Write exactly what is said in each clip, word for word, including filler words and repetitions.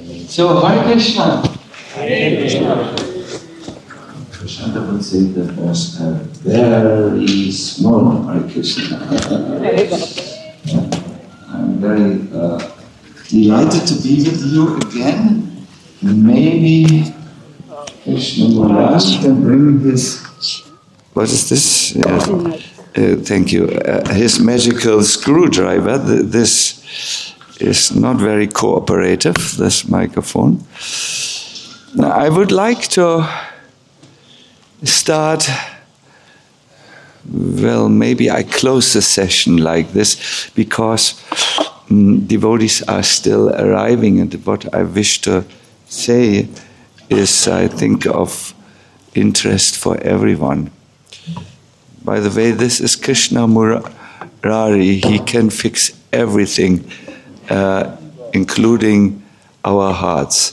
So, Hare Krishna. Hare Krishna. Krishna would say that was a very small Hare Krishna. I'm very uh, delighted to be with you again. Maybe Krishna Maharaj can bring his... What is this? Yes. Uh, thank you. Uh, his magical screwdriver. Th- this is not very cooperative, this microphone. Now, I would like to start, well, maybe I close the session like this because um, devotees are still arriving, and what I wish to say is, I think, of interest for everyone. By the way, this is Krishna Murari. He can fix everything, uh, including our hearts.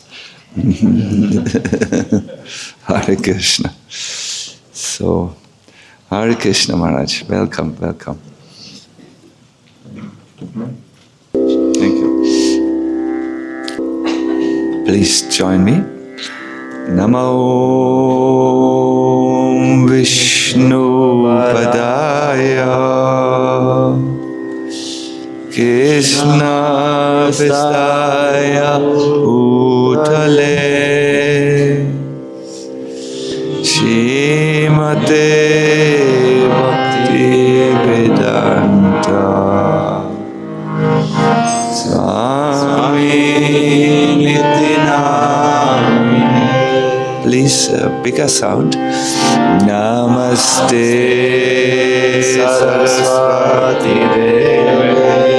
Hare Krishna. So, Hare Krishna Maharaj, welcome, welcome. Thank you. Please join me. Namo Vishnu Padaya Krishna Vistaya Utale Shrimate Bhakti Vedanta Swami Nitinamine. Please, uh, bigger sound. Namaste Saraswati Deve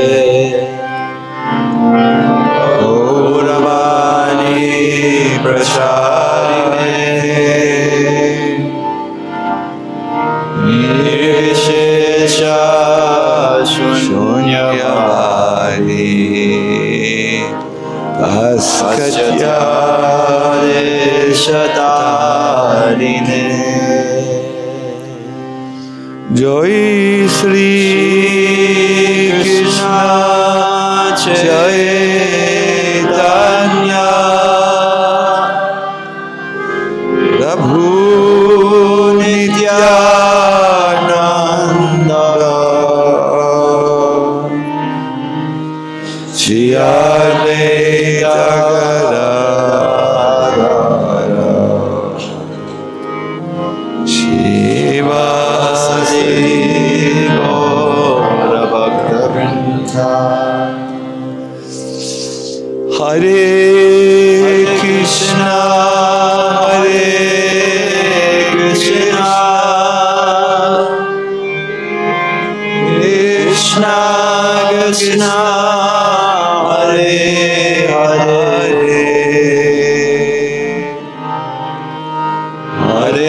Gauravani Pracharine Nirvishesha Shunyavadi Paskatya Deshatarine. Jai Shri Krishna Chaitanya Prabhu Nityananda Shri Advaita Gadadhara Shivasadi Gaura Bhakta Vrinda. Hare Krishna, Hare Krishna, Krishna Krishna, Hare Hare, Hare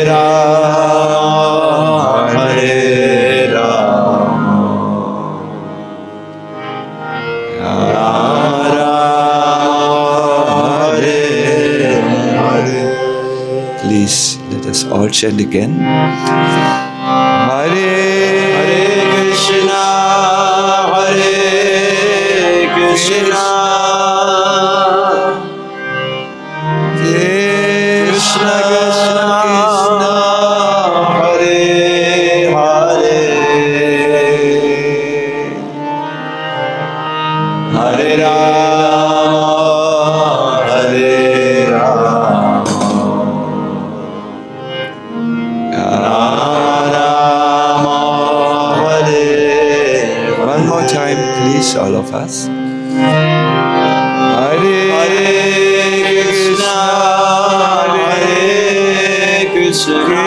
Rama, Hare Rama, Rama Rama, Hare Hare. Please let us all chant again. Hare Hare Krishna, Hare Krishna, Krishna Krishna, Hare Hare, Hare Rama, Hare Rama, Rama Rama, Hare. One more time, please, all of us. Hare Krishna, Hare Krishna,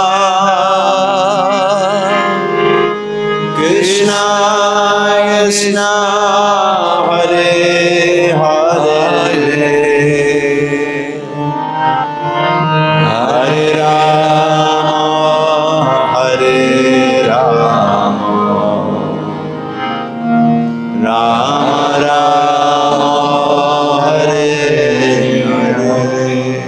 Krishna Krishna, Hare Hare, Hare Rama, Hare Rama, Rama Rama, Hare Hare.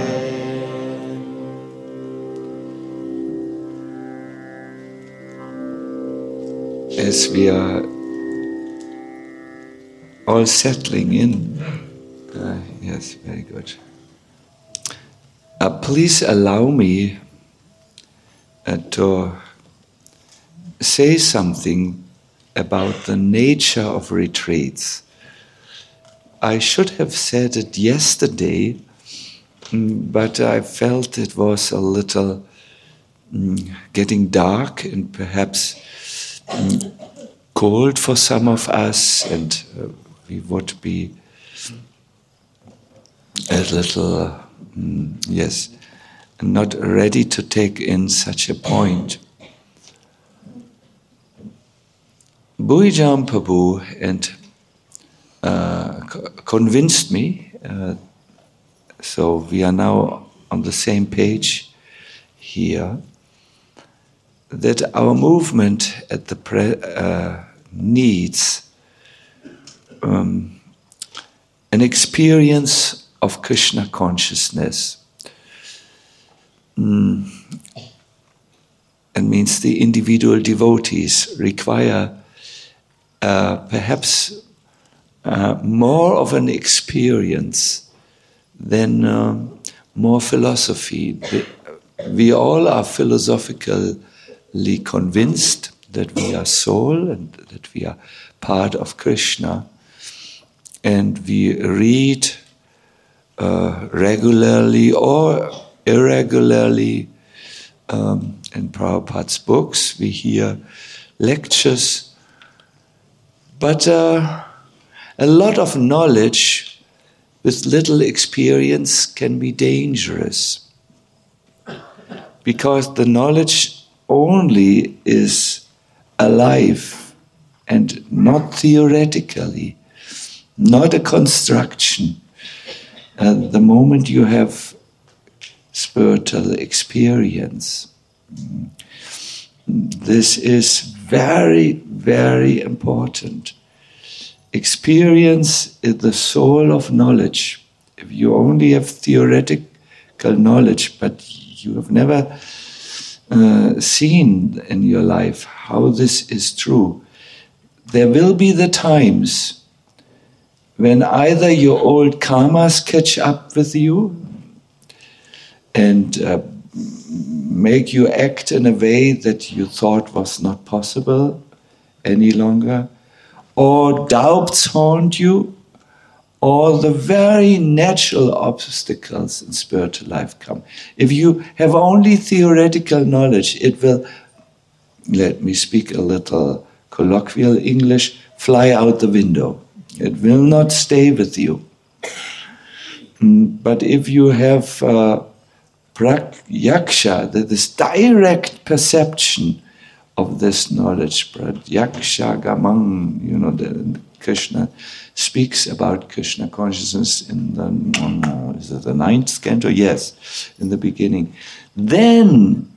As we are all settling in uh, Yes, very good. Uh, please allow me uh, to say something about the nature of retreats. I should have said it yesterday, but I felt it was a little mm, getting dark and perhaps mm, cold for some of us, and uh, we would be a little, uh, mm, yes, not ready to take in such a point. Bujam Prabhu and uh, co- convinced me, uh, so we are now on the same page here, that our movement at the pre- uh, needs um, an experience of Krishna consciousness. Mm. It means the individual devotees require uh, perhaps uh, more of an experience than uh, more philosophy. The, we all are philosophically convinced that we are soul and that we are part of Krishna, and we read uh, regularly or irregularly um, in Prabhupada's books. We hear lectures, but uh, a lot of knowledge with little experience can be dangerous, because the knowledge only is alive and not theoretically, not a construction. Uh, the moment you have spiritual experience, this is very, very important. Experience is the soul of knowledge. If you only have theoretical knowledge, but you have never uh, seen in your life how this is true, there will be the times when either your old karmas catch up with you and uh, make you act in a way that you thought was not possible any longer, or doubts haunt you, or the very natural obstacles in spiritual life come. If you have only theoretical knowledge, it will, let me speak a little colloquial English, fly out the window. It will not stay with you. But if you have uh, pratyaksha, that is direct perception of this knowledge, pratyaksha gamang, you know, the, Krishna speaks about Krishna consciousness in the, is it the ninth canto? Yes, in the beginning. Then,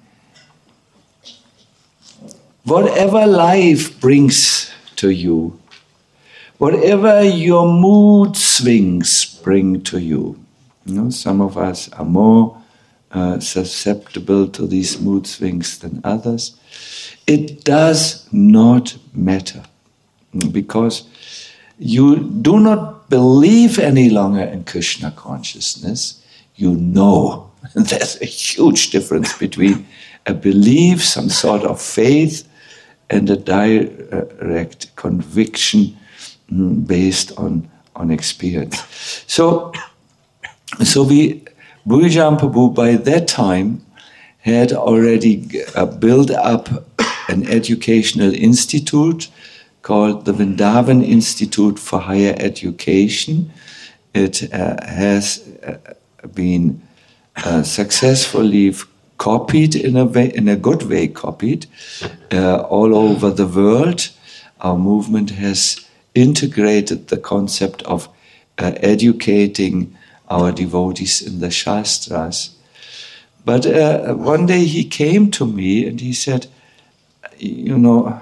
whatever life brings to you, whatever your mood swings bring to you, you know, some of us are more uh, susceptible to these mood swings than others. It does not matter, because you do not believe any longer in Krishna consciousness. You know. There's a huge difference between a belief, some sort of faith, and a direct conviction based on, on experience. So, so we, Bujam Prabhu by that time had already uh, built up an educational institute called the Vrindavan Institute for Higher Education. It uh, has uh, been uh, successfully copied in a way, in a good way copied uh, all over the world. Our movement has integrated the concept of uh, educating our devotees in the Shastras. But uh, one day he came to me and he said, you know,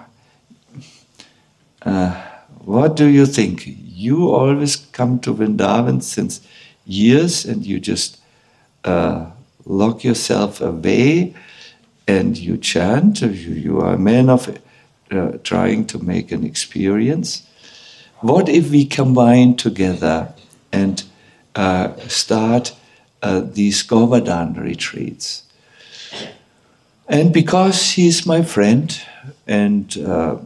uh, what do you think? You always come to Vrindavan since years and you just uh, lock yourself away and you chant. You, you are a man of uh, trying to make an experience. What if we combine together and uh, start uh, these Govardhan retreats. And because he's my friend, and uh,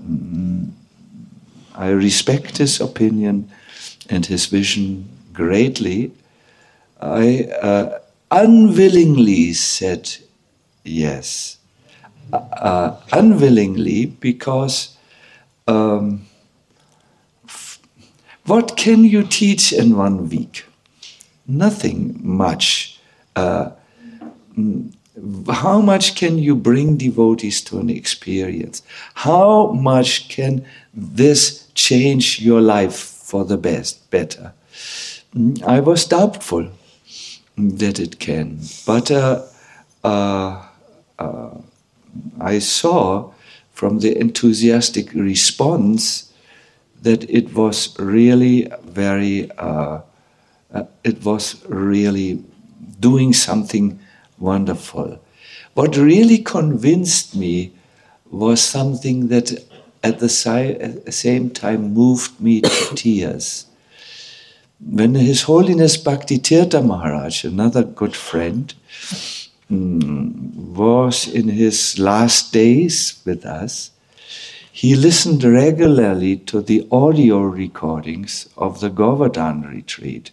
I respect his opinion and his vision greatly, I uh, unwillingly said yes. Uh, unwillingly, because um, f- what can you teach in one week? Nothing much. Uh, how much can you bring devotees to an experience? How much can this change your life for the best, better? I was doubtful that it can, but uh, uh, uh, I saw from the enthusiastic response that it was really very, uh, uh, it was really doing something wonderful. What really convinced me was something that at the si- at the same time moved me to tears. When His Holiness Bhaktitirtha Maharaj, another good friend, was in his last days with us, he listened regularly to the audio recordings of the Govardhan retreat.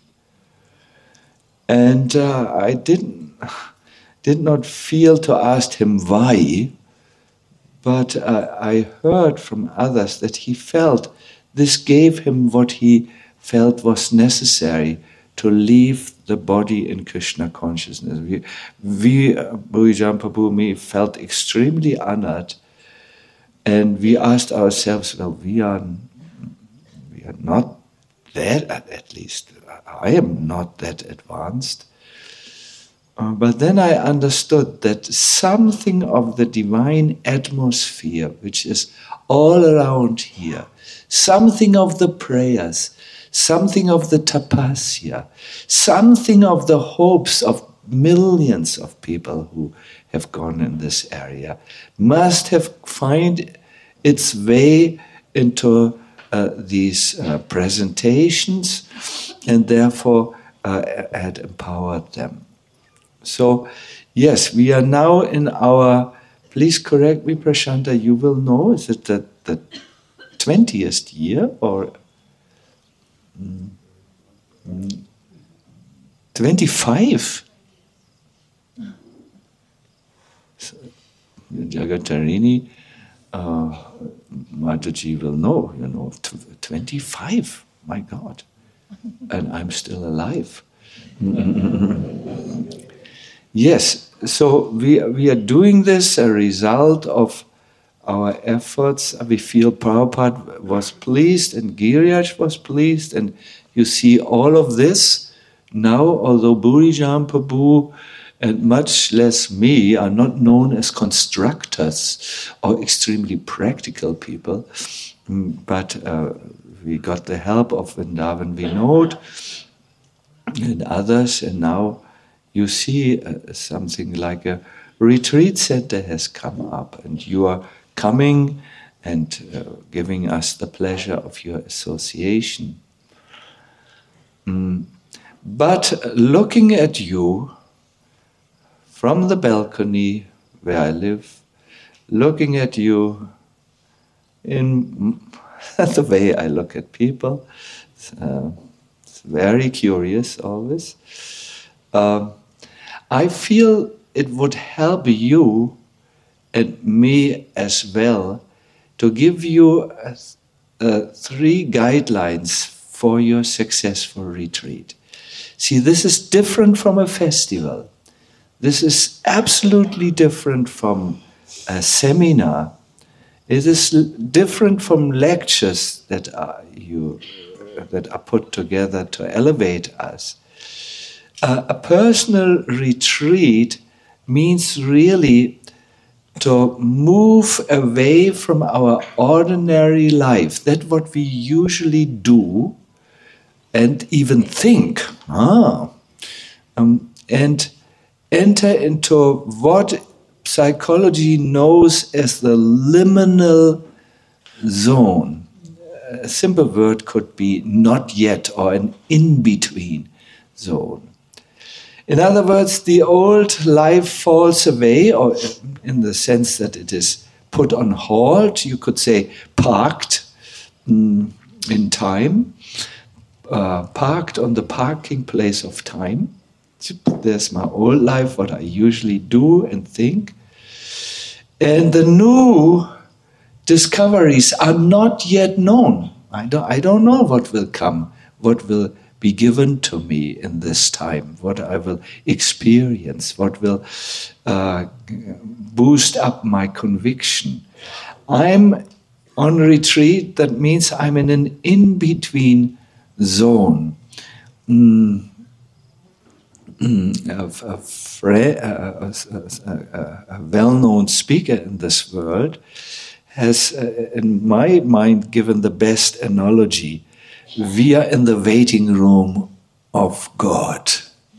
And uh, I didn't, did not feel to ask him why, but uh, I heard from others that he felt this gave him what he felt was necessary to leave the body in Krishna consciousness. We, we uh, Bhujan Prabhu, me, felt extremely honored, and we asked ourselves, well, we are, we are not that, at least I am not that advanced. Uh, but then I understood that something of the divine atmosphere, which is all around here, something of the prayers, something of the tapasya, something of the hopes of millions of people who have gone in this area, must have find its way into uh, these uh, presentations, and therefore uh, had empowered them. So, yes, we are now in our, please correct me, Prashanta, you will know, is it the, the twentieth year or mm, mm, twenty-five? So, Jagatarini, uh, Mataji will know, you know, twenty-five, my God, and I'm still alive. Yes, so we we are doing this a result of our efforts. We feel Prabhupada was pleased and Giriraj was pleased, and you see all of this now, although Burijan Prabhu and much less me are not known as constructors or extremely practical people, but uh, we got the help of Vrindavan Vinod and others, and now you see uh, something like a retreat center has come up, and you are coming and uh, giving us the pleasure of your association. Mm. But looking at you from the balcony where I live, looking at you in the way I look at people, uh, it's very curious always. Um, I feel it would help you and me as well to give you uh, uh, three guidelines for your successful retreat. See, this is different from a festival. This is absolutely different from a seminar. It is different from lectures that are, you, that are put together to elevate us. Uh, a personal retreat means really to move away from our ordinary life, that what we usually do and even think, ah, um, and enter into what psychology knows as the liminal zone. A simple word could be not yet or an in-between. zone. In other words, the old life falls away, or in the sense that it is put on hold, you could say parked mm, in time, uh, parked on the parking place of time. There's my old life, what I usually do and think. And the new discoveries are not yet known. I don't, I don't know what will come, what will be given to me in this time, what I will experience, what will uh, boost up my conviction. I'm on retreat, that means I'm in an in-between zone. Mm. Mm, a, a, fre- a, a, a, a well-known speaker in this world has, uh, in my mind, given the best analogy. We are in the waiting room of God.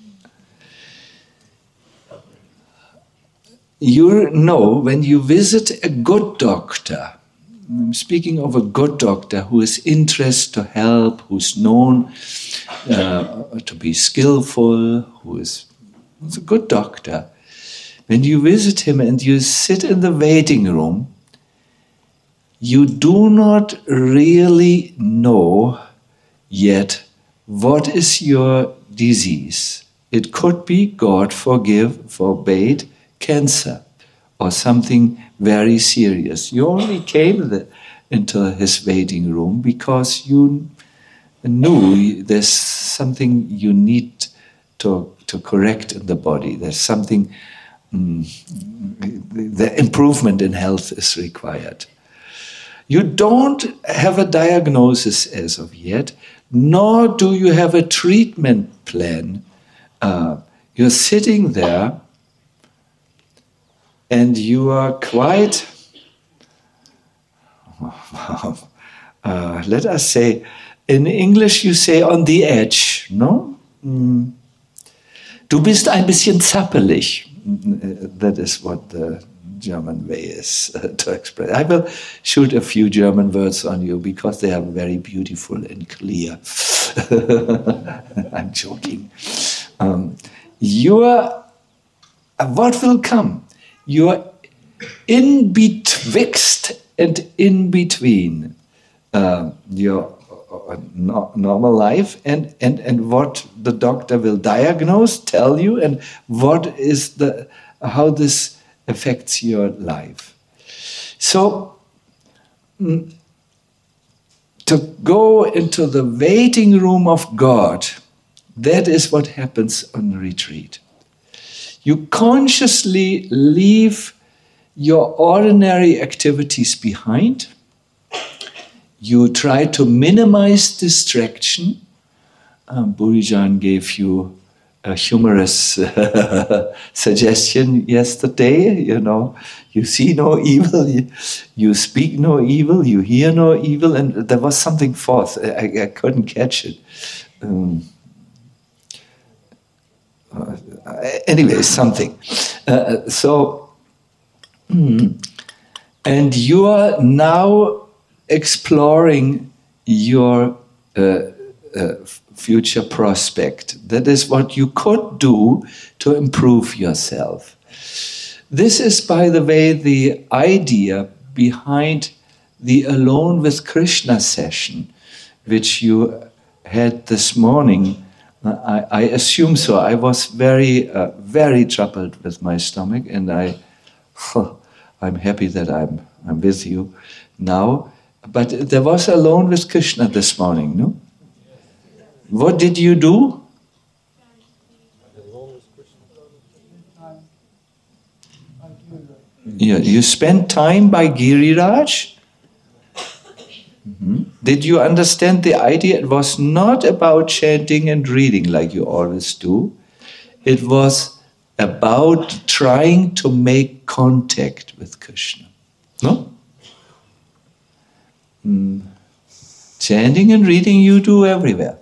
You know, when you visit a good doctor, I'm speaking of a good doctor who is interested to help, who's known uh, to be skillful, who is who's a good doctor. When you visit him and you sit in the waiting room, you do not really know yet what is your disease. It could be, God forgive, forbade, cancer or something very serious. You only came the, into his waiting room because you knew there's something you need to, to correct in the body. There's something, um, the improvement in health is required. You don't have a diagnosis as of yet, nor do you have a treatment plan. Uh, you're sitting there and you are quite, uh, let us say, in English you say on the edge, no? Mm. Du bist ein bisschen zappelig. That is what the German way is uh, to express. I will shoot a few German words on you because they are very beautiful and clear. I'm joking. Um, you are, uh, what will come? You are in betwixt and in between uh, your uh, no, normal life and, and, and what the doctor will diagnose, tell you, and what is the how this affects your life. So, mm, to go into the waiting room of God, that is what happens on retreat. You consciously leave your ordinary activities behind. You try to minimize distraction. Um, Burijan gave you a humorous uh, suggestion yesterday. You know, you see no evil, you, you speak no evil, you hear no evil, and there was something fourth. I, I couldn't catch it. Um, uh, anyway, something. Uh, so, mm, and you are now exploring your uh, uh, future prospect. That is what you could do to improve yourself. This is, by the way, the idea behind the Alone with Krishna session, which you had this morning. I, I assume so. I was very, uh, very troubled with my stomach, and I, I'm happy that I'm, I'm with you now. But there was Alone with Krishna this morning, no? What did you do? Yeah, you spent time by Giriraj? Mm-hmm. Did you understand the idea? It was not about chanting and reading like you always do. It was about trying to make contact with Krishna. No? Mm. Chanting and reading you do everywhere.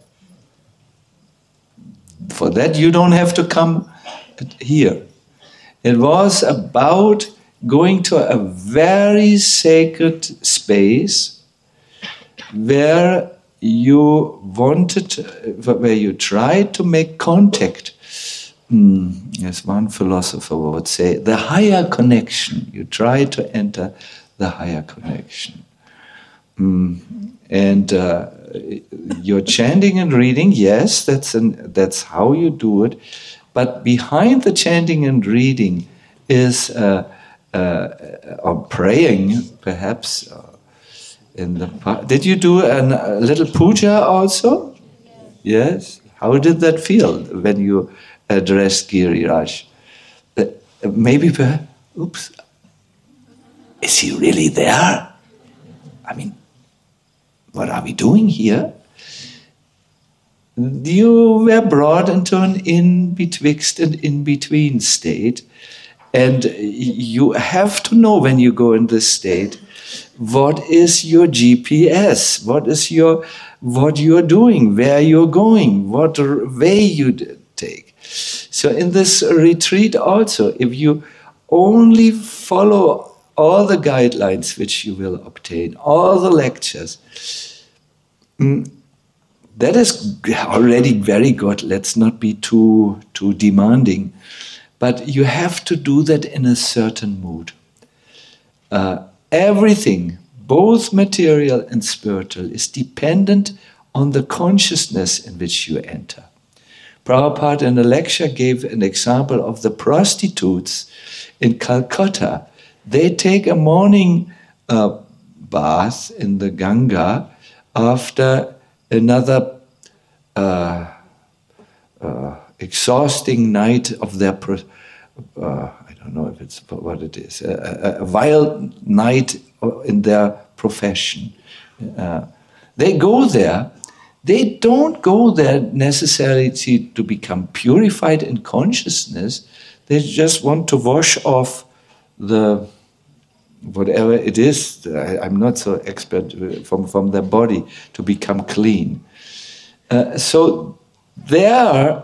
For that you don't have to come here. It was about going to a very sacred space where you wanted, uh, where you tried to make contact, mm, as one philosopher would say, the higher connection. You tried to enter the higher connection. Mm, and uh, your chanting and reading, yes, that's an, that's how you do it. But behind the chanting and reading is, uh, uh, or praying, perhaps. Uh, in the did you do an, a little puja also? Yes. How did that feel when you addressed Giriraj? Uh, maybe, perhaps, oops, is he really there? I mean, what are we doing here? You were brought into an in-betwixt and in-between state, and you have to know when you go in this state, what is your G P S? What is your, what you're doing, where you're going, what way you take. So in this retreat also, if you only follow all the guidelines which you will obtain, all the lectures, mm, that is already very good. Let's not be too, too demanding. But you have to do that in a certain mood. Uh, everything, both material and spiritual, is dependent on the consciousness in which you enter. Prabhupada in a lecture gave an example of the prostitutes in Calcutta. They take a morning uh, bath in the Ganga after another uh, uh, exhausting night of their, pro- uh, I don't know if it's what it is, a, a, a wild night in their profession. Uh, they go there. They don't go there necessarily to, to become purified in consciousness. They just want to wash off the whatever it is. I, I'm not so expert from, from their body to become clean. Uh, so their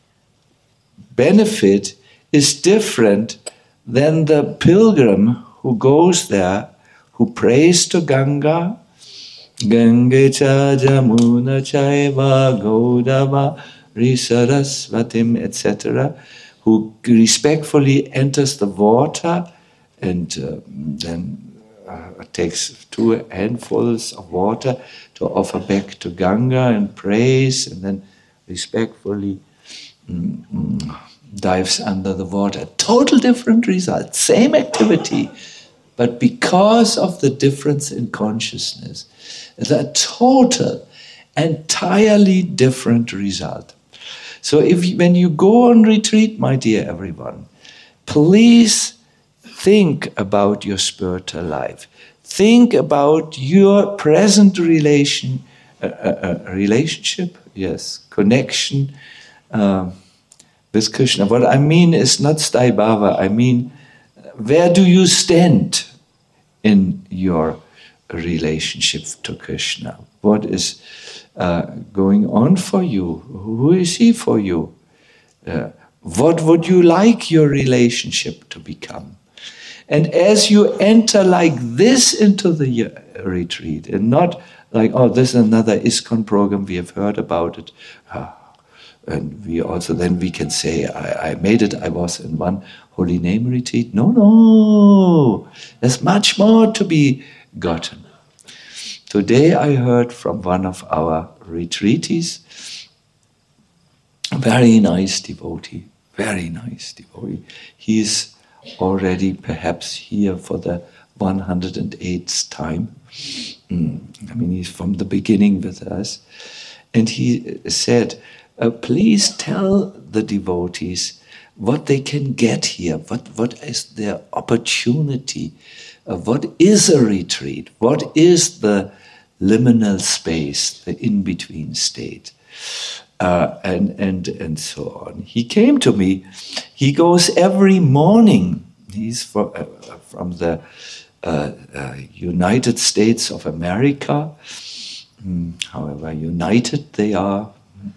benefit is different than the pilgrim who goes there, who prays to Ganga, Ganga cha jamuna chaiva gaudava risarasvatim, et cetera, who respectfully enters the water and uh, then uh, takes two handfuls of water to offer back to Ganga and prays, and then respectfully mm, mm, dives under the water. Total different result, same activity, but because of the difference in consciousness, it's a total, entirely different result. So if when you go on retreat, my dear everyone, please think about your spiritual life. Think about your present relation, uh, uh, uh, relationship, yes, connection uh, with Krishna. What I mean is not Sthai Bhava. I mean, where do you stand in your relationship to Krishna? What is uh, going on for you? Who is he for you? Uh, what would you like your relationship to become? And as you enter like this into the uh, retreat, and not like, oh, this is another ISKCON program, we have heard about it, uh, and we also then we can say, I, I made it, I was in one holy name retreat. No, no, there's much more to be gotten. Today I heard from one of our retreatees, a very nice devotee, very nice devotee. He's already perhaps here for the one hundred eighth time. Mm. I mean, he's from the beginning with us. And he said, uh, please tell the devotees what they can get here, what, what is their opportunity, uh, what is a retreat, what is the liminal space, the in-between state, uh, and, and, and so on. He came to me. He goes every morning. He's for, uh, from the uh, uh, United States of America. Mm, however united they are.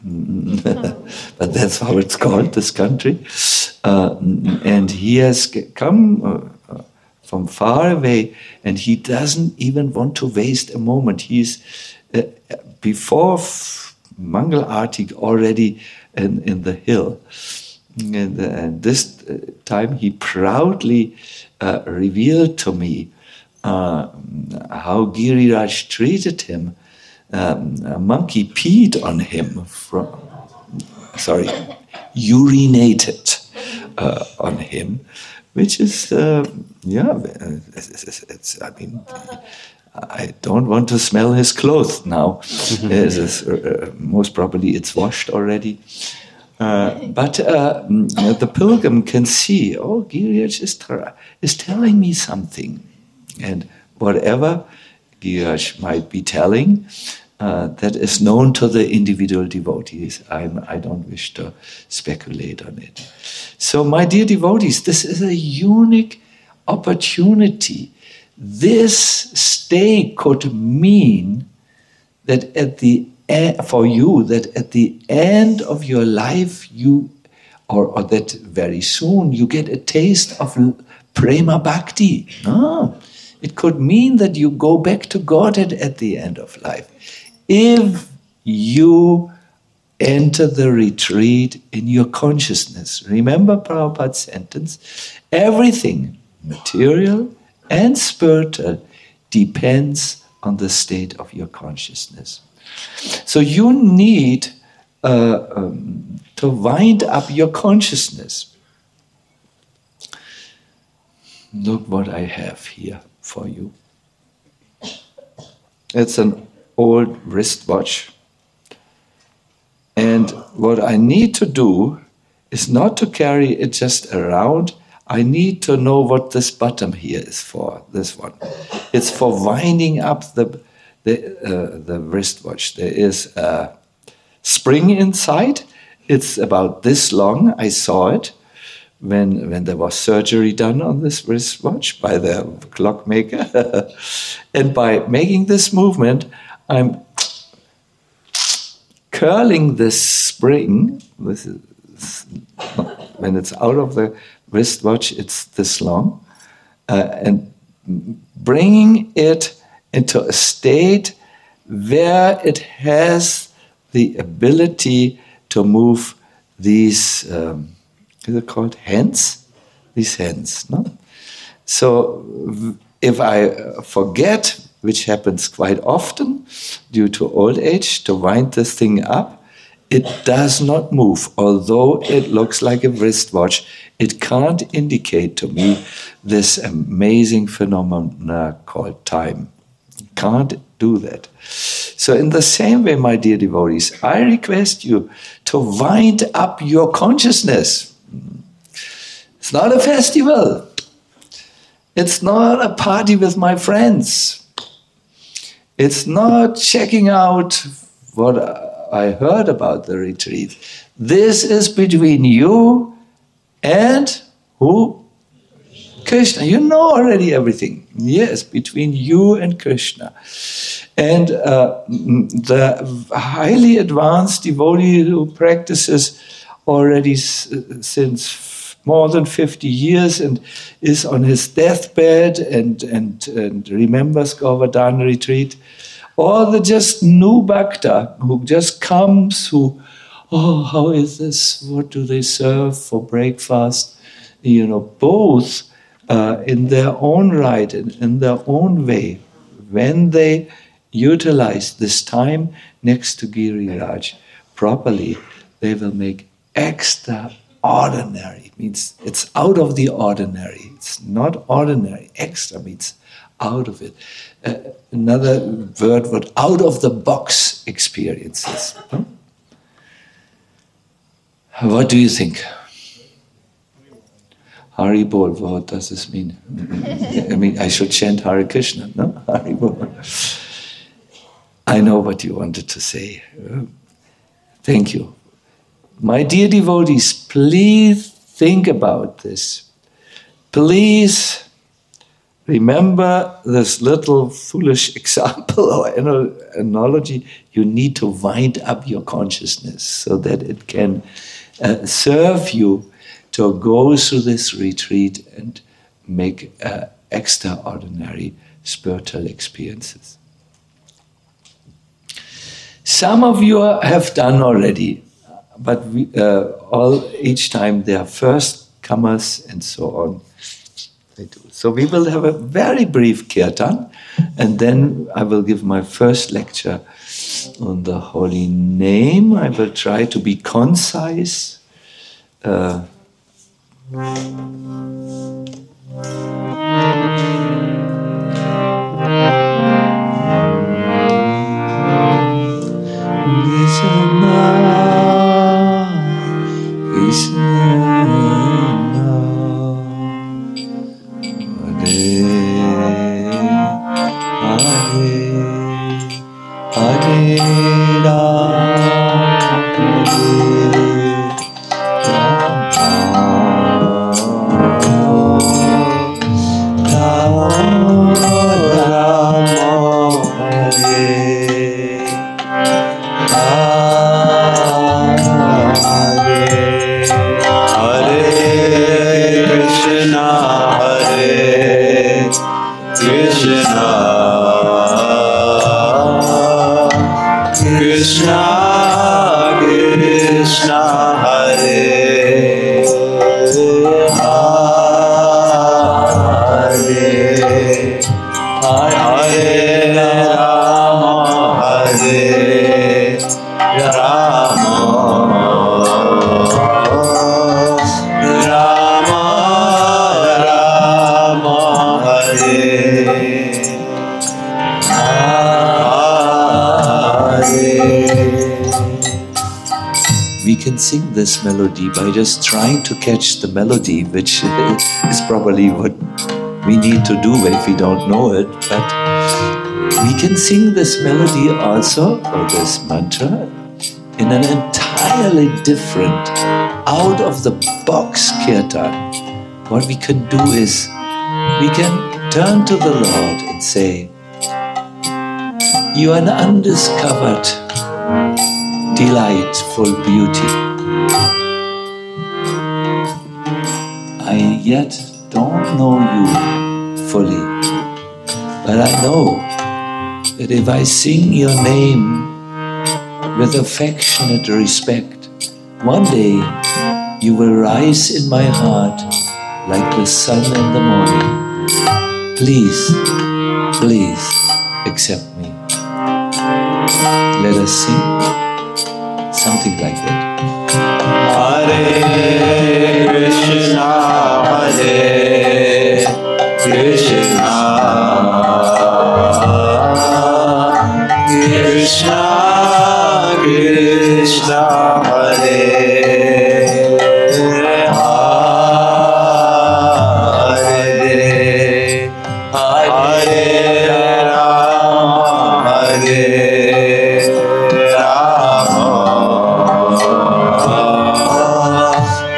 But that's how it's called, this country. Uh, and he has come uh, from far away, and he doesn't even want to waste a moment. He's uh, before f- Mangal Arti already in, in the hill. And, uh, and this time he proudly uh, revealed to me uh, how Giriraj treated him. Um, a monkey peed on him from, sorry, urinated uh, on him, which is, uh, yeah, it's, it's, it's, I mean, I don't want to smell his clothes now. It's, it's, uh, most probably it's washed already. Uh, but uh, the pilgrim can see, oh, Giriraj is, tra- is telling me something. And whatever Giriraj might be telling, uh, that is known to the individual devotees. I'm, I don't wish to speculate on it. So, my dear devotees, this is a unique opportunity. This stay could mean that at the for you, that at the end of your life, you, or, or that very soon, you get a taste of prema bhakti. No, it could mean that you go back to Godhead at the end of life. If you enter the retreat in your consciousness. Remember Prabhupada's sentence, everything, material and spiritual, depends on the state of your consciousness. So you need uh, um, to wind up your consciousness. Look what I have here for you. It's an old wristwatch. And what I need to do is not to carry it just around. I need to know what this bottom here is for, this one. It's for winding up the the, uh, the wristwatch. There is a spring inside. It's about this long. I saw it when, when there was surgery done on this wristwatch by the clockmaker. And by making this movement, I'm curling this spring. This is, when it's out of the wristwatch, it's this long, uh, and bringing it into a state where it has the ability to move these, um, is it called hands? These hands, no? So if I forget, which happens quite often due to old age, to wind this thing up, it does not move. Although it looks like a wristwatch, it can't indicate to me this amazing phenomena called time. It can't do that. So in the same way, my dear devotees, I request you to wind up your consciousness. It's not a festival. It's not a party with my friends. It's not checking out what I heard about the retreat. This is between you and who? Krishna. You know already everything. Yes, between you and Krishna. And uh, the highly advanced devotee who practices already s- since more than fifty years and is on his deathbed and, and, and remembers Govardhan retreat, or the just new bhakta who just comes, who, oh, how is this? What do they serve for breakfast? You know, both uh, in their own right and in their own way, when they utilize this time next to Giriraj properly, they will make extraordinary. It means it's out of the ordinary. It's not ordinary. Extra means out of it. Uh, another word would out of the box experiences. Huh? What do you think? Hari Bol, what does this mean? I mean, I should chant Hare Krishna, no? Hari Bol. I know what you wanted to say. Thank you. My dear devotees, please think about this. Please remember this little foolish example or analogy. You need to wind up your consciousness so that it can uh, serve you to go through this retreat and make uh, extraordinary spiritual experiences. Some of you have done already, but we, uh, all each time they are first comers and so on. They do. So we will have a very brief kirtan, and then I will give my first lecture on the holy name. I will try to be concise. Uh, Sing this melody by just trying to catch the melody, which is probably what we need to do if we don't know it. But we can sing this melody also, or this mantra, in an entirely different, out of the box kirtan. What we can do is we can turn to the Lord and say, "You are an undiscovered, delightful beauty. I yet don't know you fully, but I know that if I sing your name with affectionate respect, one day you will rise in my heart like the sun in the morning. Please, please accept me." Let us sing something like that. Hare Krishna, Hare Krishna, Krishna Krishna, Hare Hare, Hare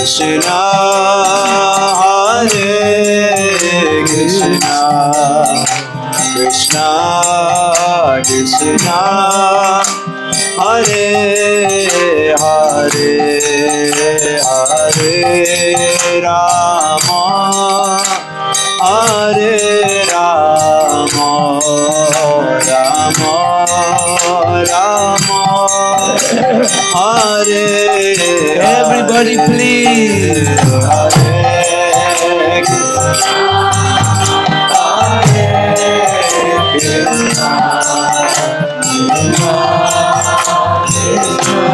Krishna, Hare Krishna, Krishna Krishna, Hare Hare, Hare Rama, Hare Rama, Rama Rama, Hare. Everybody please. Hare Krishna, Hare Krishna, Krishna Krishna,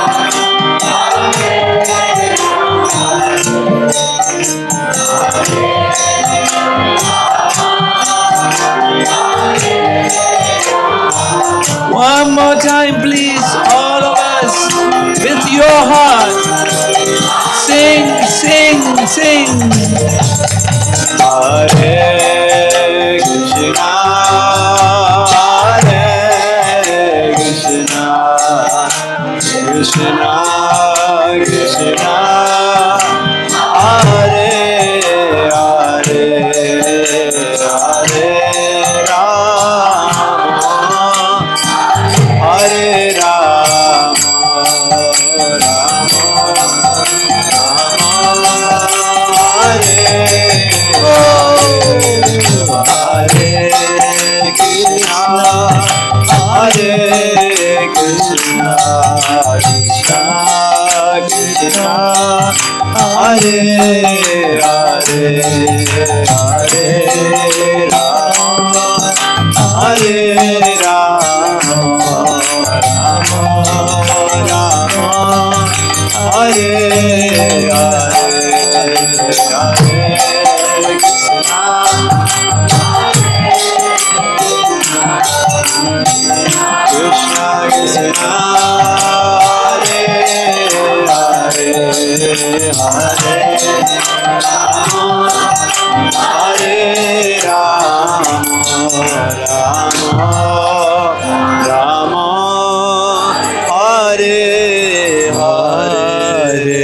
One more time, please, all of us, with your heart. Sing, sing, sing. Hare Krishna, Hare Krishna, Krishna Krishna, Hare Hare, Hare Rama, Hare Rama, Rama Rama, Hare Hare Krishna, Hare Krishna, Krishna Krishna, Hare Hare, Hare Rama, Hare Rama, Rama Rama, Hare Hare, Hare Krishna, Krishna Krishna, Hare Hare, Hare Rama, Hare Rama, Rama Rama, Hare Hare.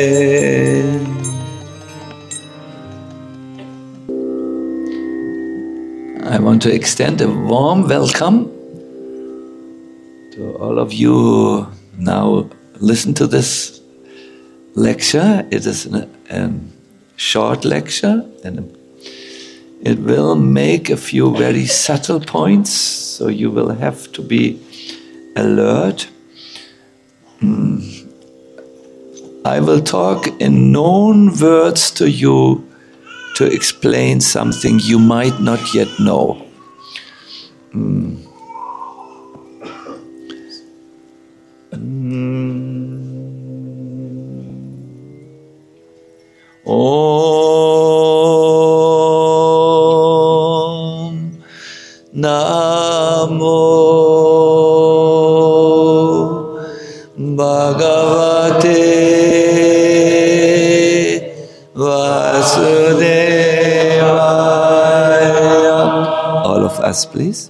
I want to extend a warm welcome to all of you who now listen to this lecture. It is a, a short lecture and it will make a few very subtle points, so you will have to be alert. Mm. I will talk in known words to you to explain something you might not yet know. Mm. Mm. Om Namo Bhagavate Vasudevaya. All of us, please.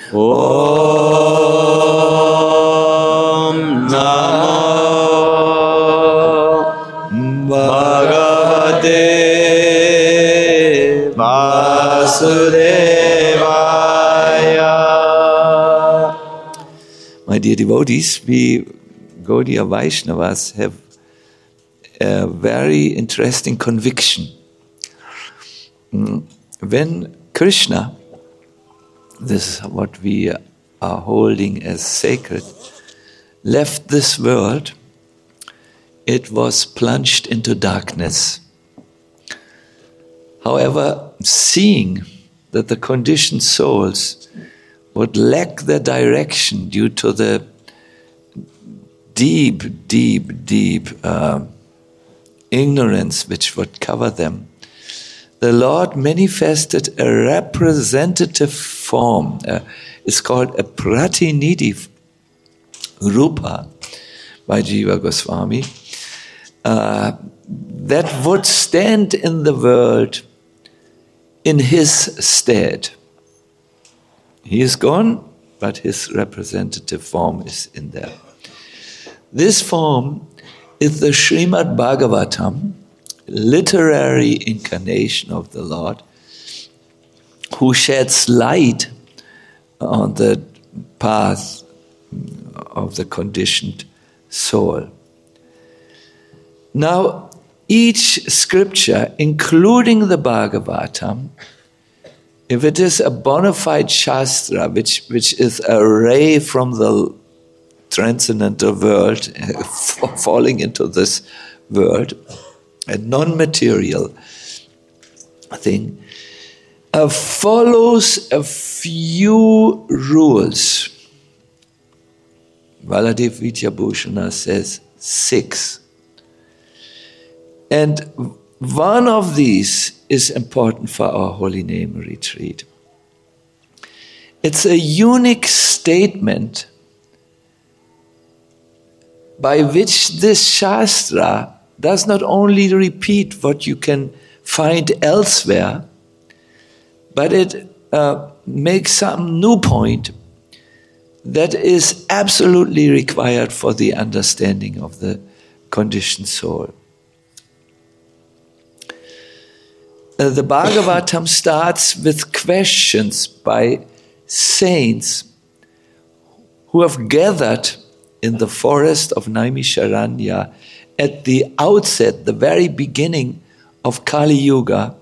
Om Namo Bhagavate Vasudevaya. My dear devotees, we Gaudiya Vaishnavas have a very interesting conviction. When Krishna, this is what we are holding as sacred, left this world, it was plunged into darkness. However, seeing that the conditioned souls would lack their direction due to the deep, deep, deep uh, ignorance which would cover them, the Lord manifested a representative form. Uh, it's called a Pratinidhi Rupa by Jiva Goswami, uh, that would stand in the world in his stead. He is gone, but his representative form is in there. This form is the Srimad Bhagavatam, literary incarnation of the Lord, who sheds light on the path of the conditioned soul. Now, each scripture, including the Bhagavatam, if it is a bona fide Shastra, which, which is a ray from the transcendental world, falling into this world, a non-material thing, uh, follows a few rules. Valadev Vidyabhushana says six. And one of these is important for our Holy Name retreat. It's a unique statement by which this Shastra does not only repeat what you can find elsewhere, but it uh, makes some new point that is absolutely required for the understanding of the conditioned soul. Uh, the Bhagavatam starts with questions by saints who have gathered in the forest of Naimisharanya at the outset, the very beginning of Kali Yuga,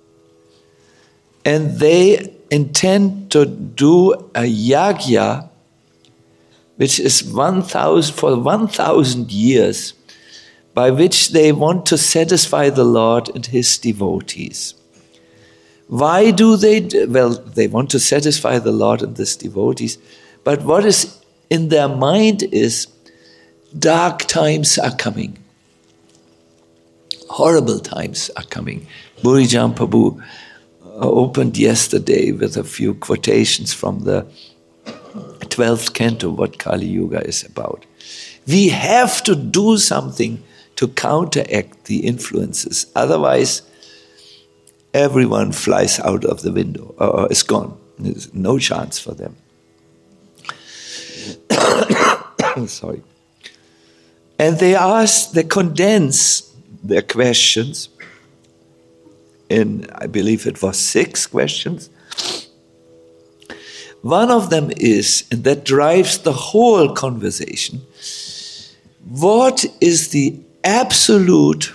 and they intend to do a yagya, which is one thousand for one thousand years, by which they want to satisfy the Lord and His devotees. Why do they? Do? Well, they want to satisfy the Lord and His devotees, but what is in their mind is dark times are coming. Horrible times are coming. Burijan Prabhu opened yesterday with a few quotations from the twelfth canto, what Kali Yuga is about. We have to do something to counteract the influences. Otherwise, everyone flies out of the window or is gone. There's no chance for them. Sorry. And they ask, they condense their questions in, I believe it was six questions. One of them is, and that drives the whole conversation, what is the absolute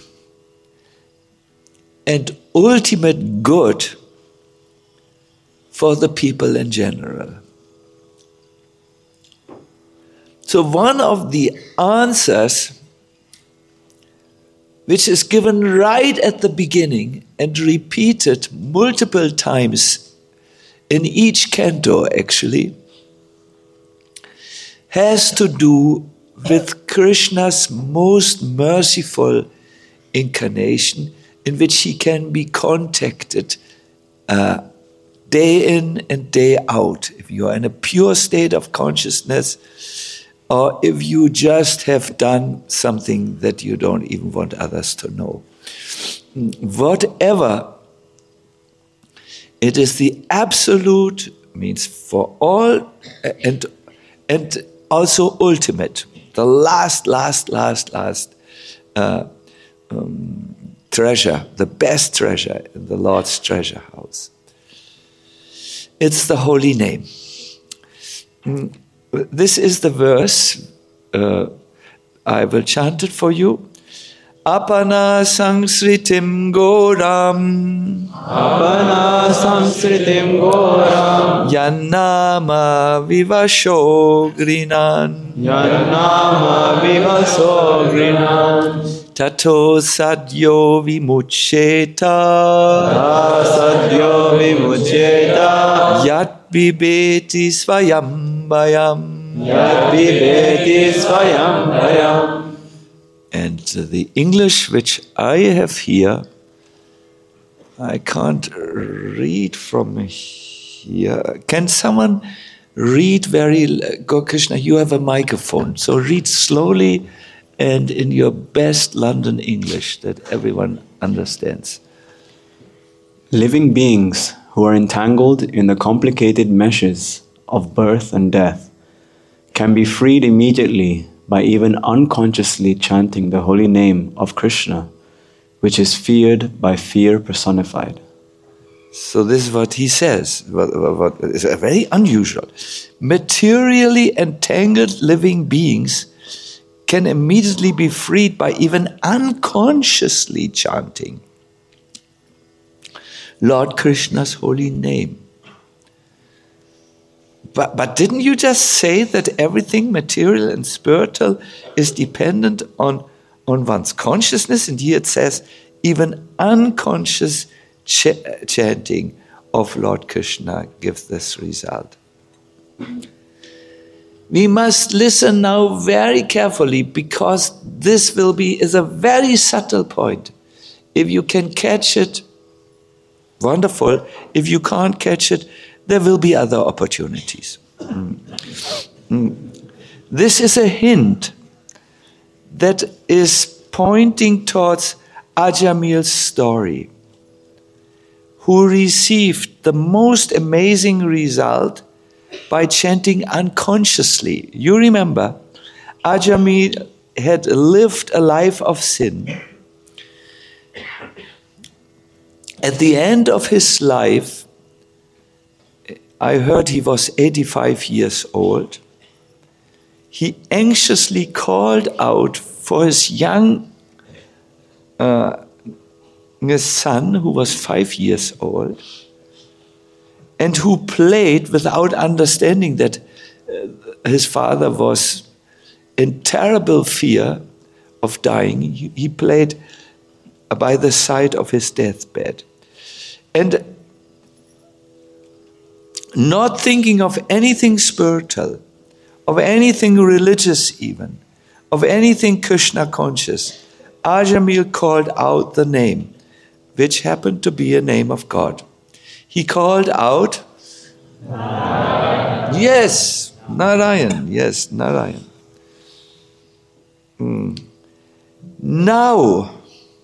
and ultimate good for the people in general? So one of the answers, which is given right at the beginning and repeated multiple times in each canto actually, has to do with Krishna's most merciful incarnation, in which he can be contacted uh, day in and day out. If you are in a pure state of consciousness, or if you just have done something that you don't even want others to know. Whatever, it is the absolute, means for all, and, and also ultimate, the last, last, last, last uh, um, treasure, the best treasure in the Lord's treasure house. It's the holy name. Mm. This is the verse, uh, I will chant it for you. Apana sangsritim goram. Apana sangsritim goram. Yannama vivasho grinan. Yannama vivaso grinan. Tato sadyo vimuccheta. Ta sadyo vimuccheta. Yat bibeti svayam bayam. Yat bibeti svayam bayam. And the English which I have here, I can't read from here. Can someone read very, Gaur-Krishna, you have a microphone, so read slowly and in your best London English that everyone understands. Living beings who are entangled in the complicated meshes of birth and death can be freed immediately by even unconsciously chanting the holy name of Krishna which is feared by fear personified. So this is what he says, what, what is very unusual. Materially entangled living beings can immediately be freed by even unconsciously chanting Lord Krishna's holy name. But, but didn't you just say that everything material and spiritual is dependent on, on one's consciousness? And here it says, even unconscious ch- chanting of Lord Krishna gives this result. We must listen now very carefully, because this will be is a very subtle point. If you can catch it, wonderful. If you can't catch it, there will be other opportunities. Mm. Mm. This is a hint that is pointing towards Ajamil's story, who received the most amazing result by chanting unconsciously. You remember, Ajamil had lived a life of sin. At the end of his life, I heard he was eighty-five years old. He anxiously called out for his young uh, son, who was five years old, and who played without understanding that uh, his father was in terrible fear of dying. He, he played by the side of his deathbed. And not thinking of anything spiritual, of anything religious even, of anything Krishna conscious, Ajamil called out the name, which happened to be a name of God. He called out, Narayan. Yes, Narayan, yes, Narayan. Mm. Now,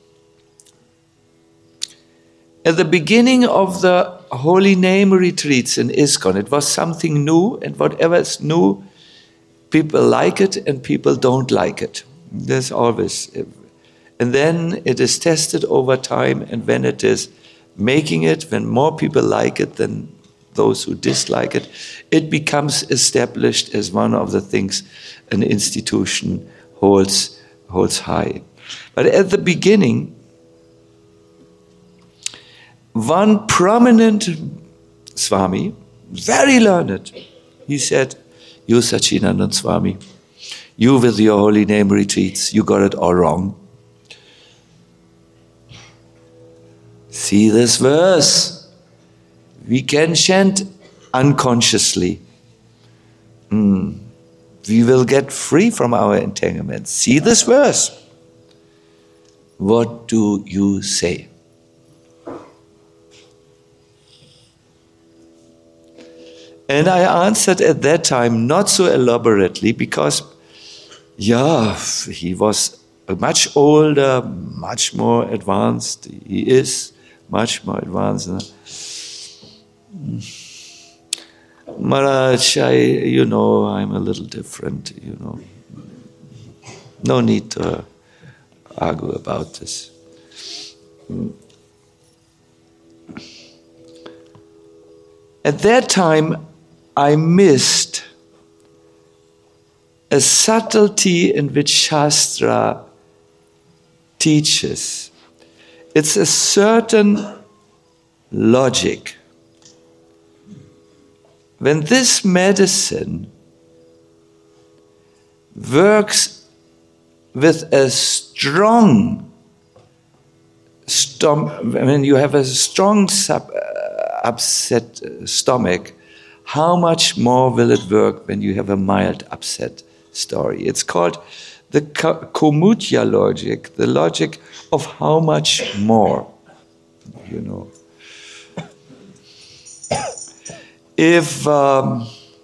at the beginning of the holy name retreats in ISKCON, it was something new, and whatever is new, people like it and people don't like it. There's always. And then it is tested over time, and when it is making it, when more people like it than those who dislike it, it becomes established as one of the things an institution holds, holds high. But at the beginning, one prominent Swami, very learned, he said, you Sachinandan Swami, you with your holy name retreats, you got it all wrong. See this verse. We can chant unconsciously. Mm. We will get free from our entanglements. See this verse. What do you say? And I answered at that time not so elaborately, because, yeah, he was much older, much more advanced. He is much more advanced. Maharaj, I, you know, I'm a little different, you know. No need to argue about this. At that time, I missed a subtlety in which Shastra teaches. It's a certain logic. When this medicine works with a strong stomach, when you have a strong sub, uh, upset stomach, how much more will it work when you have a mild upset story? It's called the Kaumudya logic, the logic of how much more, you know. If um,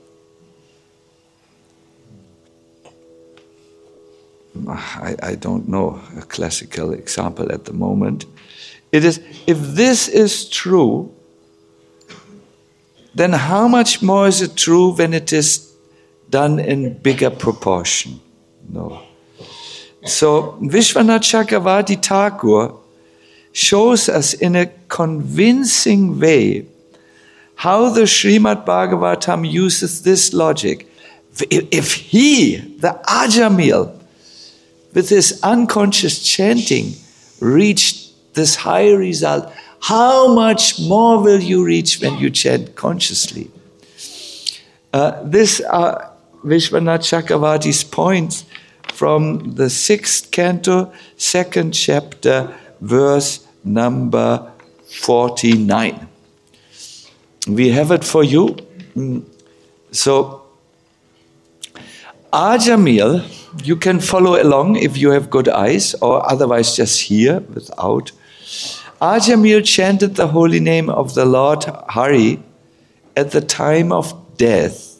I, I don't know a classical example at the moment, it is, if this is true, then how much more is it true when it is done in bigger proportion? No. So Vishwanath Chakravarti Thakur shows us in a convincing way how the Srimad Bhagavatam uses this logic. If he, the Ajamil, with his unconscious chanting, reached this high result, how much more will you reach when you chant consciously? Uh, this are Vishwanath Chakravarti's points from the sixth canto, second chapter, verse number forty-nine. We have it for you. So, Ajamil, you can follow along if you have good eyes, or otherwise just hear without. Ajamil chanted the holy name of the Lord Hari at the time of death.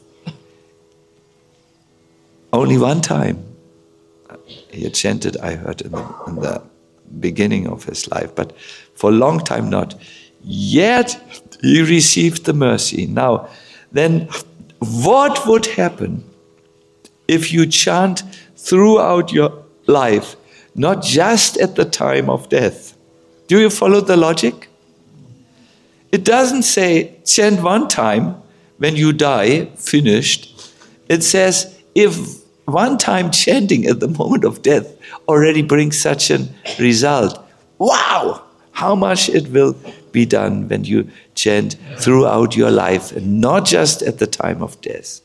Only one time. He had chanted, I heard, in the, in the beginning of his life, but for a long time not. Yet he received the mercy. Now, then what would happen if you chant throughout your life, not just at the time of death? Do you follow the logic? It doesn't say chant one time when you die, finished. It says if one time chanting at the moment of death already brings such a result, wow, how much it will be done when you chant throughout your life and not just at the time of death.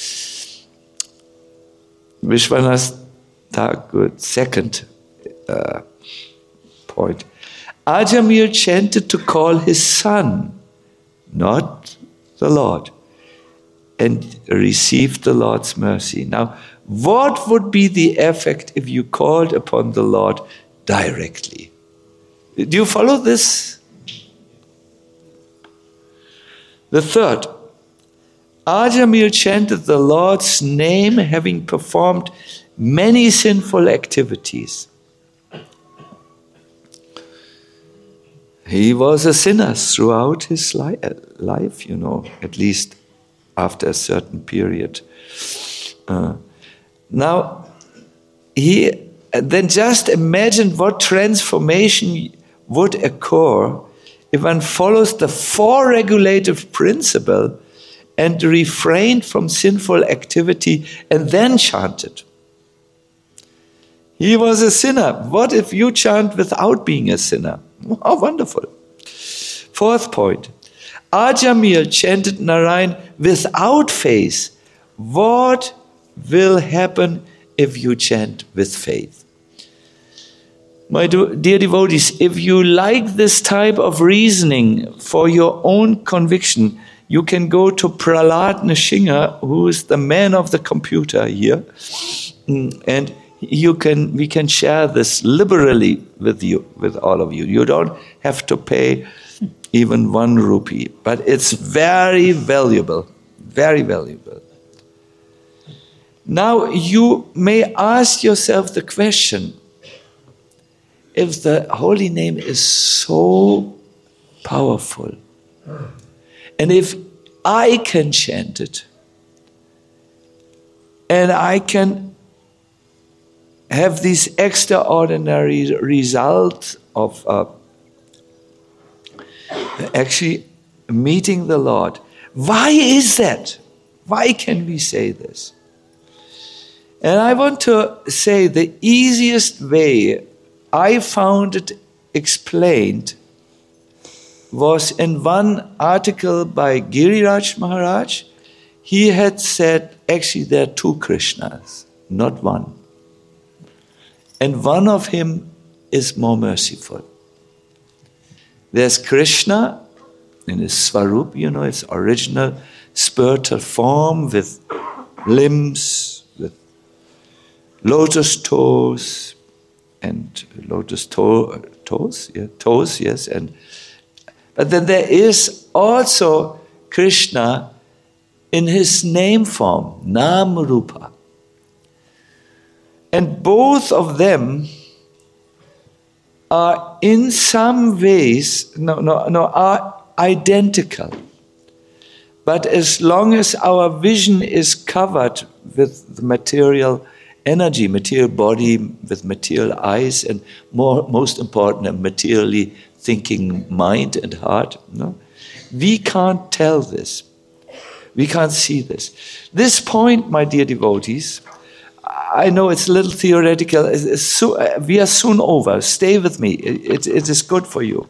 Vishwanath Thakur, second uh, point. Ajamil chanted to call his son, not the Lord, and received the Lord's mercy. Now, what would be the effect if you called upon the Lord directly? Do you follow this? The third, Ajamil chanted the Lord's name having performed many sinful activities. He was a sinner throughout his li- life, you know, at least after a certain period. Uh, now, he then just imagine what transformation would occur if one follows the four regulative principle and refrained from sinful activity and then chanted. He was a sinner. What if you chant without being a sinner? How wonderful. Fourth point. Ajamil chanted Narayan without faith. What will happen if you chant with faith? My dear devotees, if you like this type of reasoning for your own conviction, you can go to Prahlad Nrsimha, who is the man of the computer here, and you can we can share this liberally with you, with all of you. You don't have to pay even one rupee, but it's very valuable, very valuable. Now you may ask yourself the question, if the holy name is so powerful, and if I can chant it, and I can have these extraordinary results of uh, actually meeting the Lord, why is that? Why can we say this? And I want to say the easiest way I found it explained was in one article by Giriraj Maharaj. He had said, actually there are two Krishnas, not one. And one of him is more merciful. There's Krishna in his Swarup, you know, his original spiritual form with limbs, with lotus toes, and lotus toe, toes, yeah, toes, yes. And but then there is also Krishna in his name form, Nam Rupa. And both of them are in some ways, no, no, no, are identical. But as long as our vision is covered with the material energy, material body with material eyes, and more, most important, a materially thinking mind and heart. No? We can't tell this. We can't see this. This point, my dear devotees, I know it's a little theoretical. It's so, we are soon over. Stay with me. It, it, it is good for you.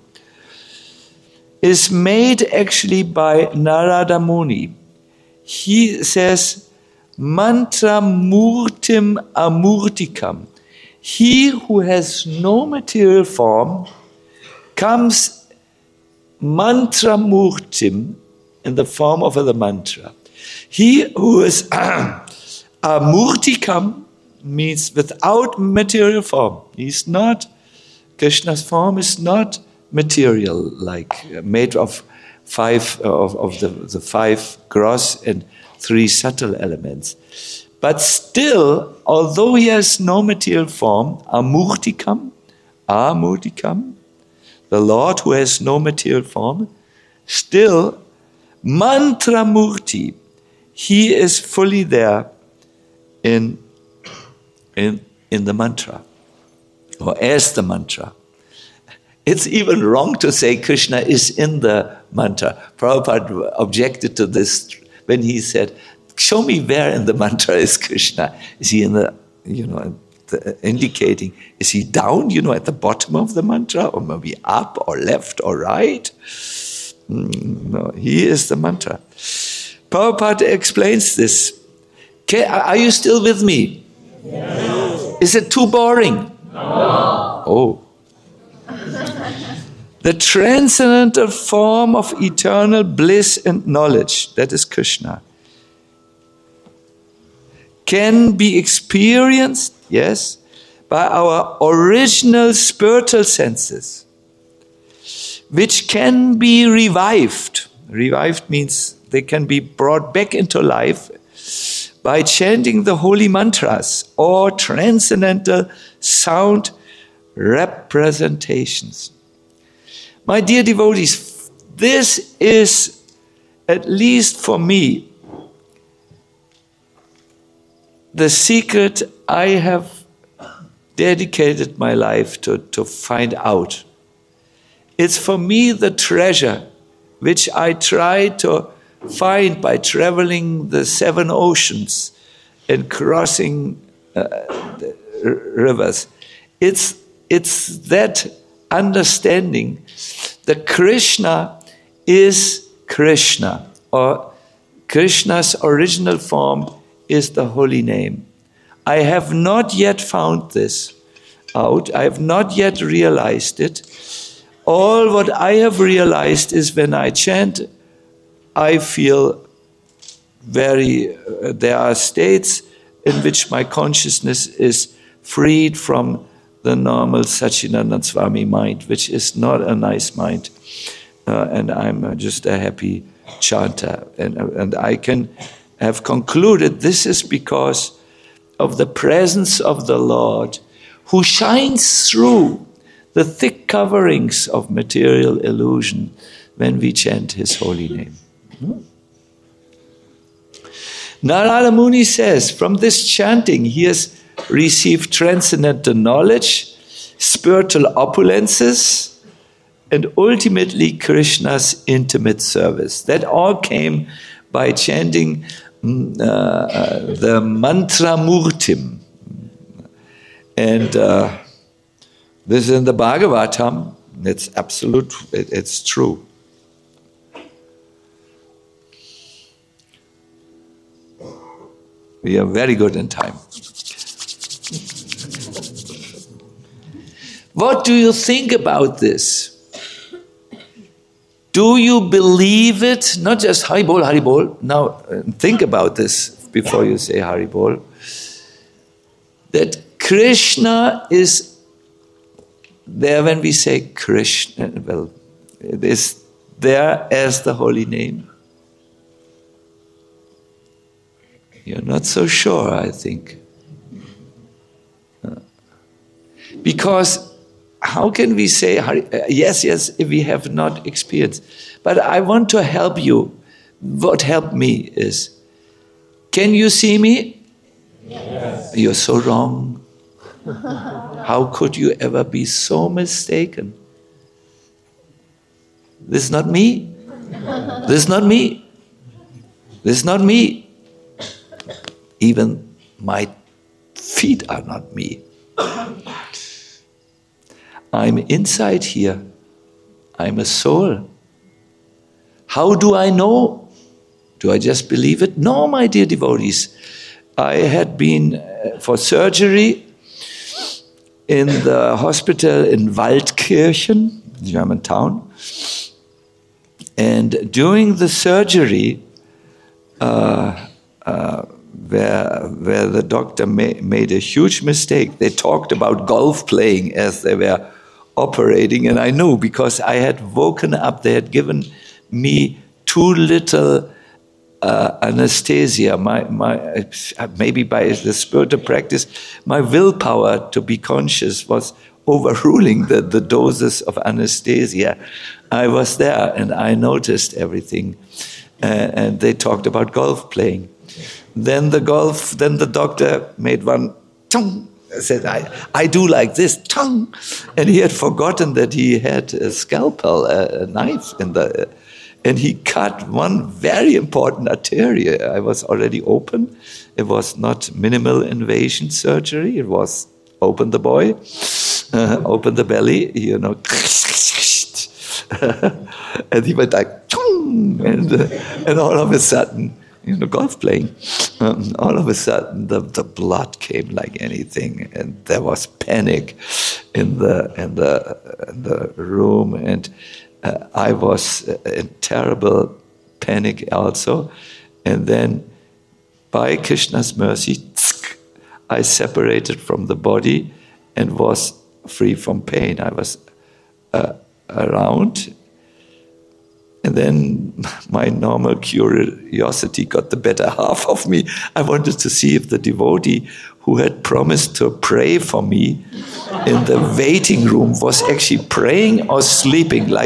Is made actually by Narada Muni. He says, mantra murtim amurtikam. He who has no material form comes mantra murtim in the form of the mantra. He who is amurtikam means without material form. He's not, Krishna's form is not material, like made of five of, of the, the five gross and three subtle elements. But still, although he has no material form, amurtikam, amurtikam, the Lord who has no material form, still mantra murti, he is fully there in, in, in the mantra, or as the mantra. It's even wrong to say Krishna is in the mantra. Prabhupada objected to this when he said, show me where in the mantra is Krishna. Is he in the, you know, the, indicating, is he down, you know, at the bottom of the mantra, or maybe up or left or right? Mm, no, he is the mantra. Prabhupada explains this. Okay, are you still with me? Yes. Is it too boring? No. Oh. The transcendental form of eternal bliss and knowledge, that is Krishna, can be experienced, yes, by our original spiritual senses, which can be revived. Revived means they can be brought back into life by chanting the holy mantras or transcendental sound representations. My dear devotees, this is, at least for me, the secret I have dedicated my life to, to find out. It's for me the treasure which I try to find by traveling the seven oceans and crossing uh, the r- rivers. It's, it's that understanding that Krishna is Krishna, or Krishna's original form is the holy name. I have not yet found this out. I have not yet realized it. All what I have realized is when I chant, I feel very, uh, there are states in which my consciousness is freed from the normal Satchidananda Swami mind, which is not a nice mind. Uh, and I'm uh, just a happy chanter. And, uh, and I can have concluded this is because of the presence of the Lord, who shines through the thick coverings of material illusion when we chant his holy name. Hmm? Narada Muni says, from this chanting he has received transcendental knowledge, spiritual opulences, and ultimately Krishna's intimate service. That all came by chanting uh, uh, the mantra murtim. And uh, this is in the Bhagavatam. It's absolute, it, it's true. We are very good in time. What do you think about this? Do you believe it? Not just Haribol, Haribol. Now uh, think about this before you say Haribol. That Krishna is there when we say Krishna. Well, it is there as the holy name. You're not so sure, I think. Uh, because how can we say, yes, yes, if we have not experienced? But I want to help you. What helped me is, can you see me? Yes. You're so wrong. How could you ever be so mistaken? This is not me. This is not me. This is not me. Even my feet are not me. I'm inside here. I'm a soul. How do I know? Do I just believe it? No, my dear devotees. I had been uh, for surgery in the hospital in Waldkirchen, German town. And during the surgery, uh, uh, where, where the doctor ma- made a huge mistake, they talked about golf playing as they were operating, and I knew because I had woken up. They had given me too little uh, anesthesia. My, my, maybe by the spiritual practice, my willpower to be conscious was overruling the, the doses of anesthesia. I was there and I noticed everything. Uh, and they talked about golf playing. Then the golf, then the doctor made one tongue. Said, I, I do like this, tongue. And he had forgotten that he had a scalpel, a, a knife, in the, and he cut one very important arteria. I was already open. It was not minimal invasion surgery. It was open the boy, uh, open the belly, you know. And he went like, tongue, and, uh, and all of a sudden, you know, golf playing. Um, all of a sudden, the, the blood came like anything, and there was panic in the in the in the room, and uh, I was in terrible panic also. And then, by Krishna's mercy, I separated from the body and was free from pain. I was uh, around. And then my normal curiosity got the better half of me. I wanted to see if the devotee who had promised to pray for me in the waiting room was actually praying or sleeping, like,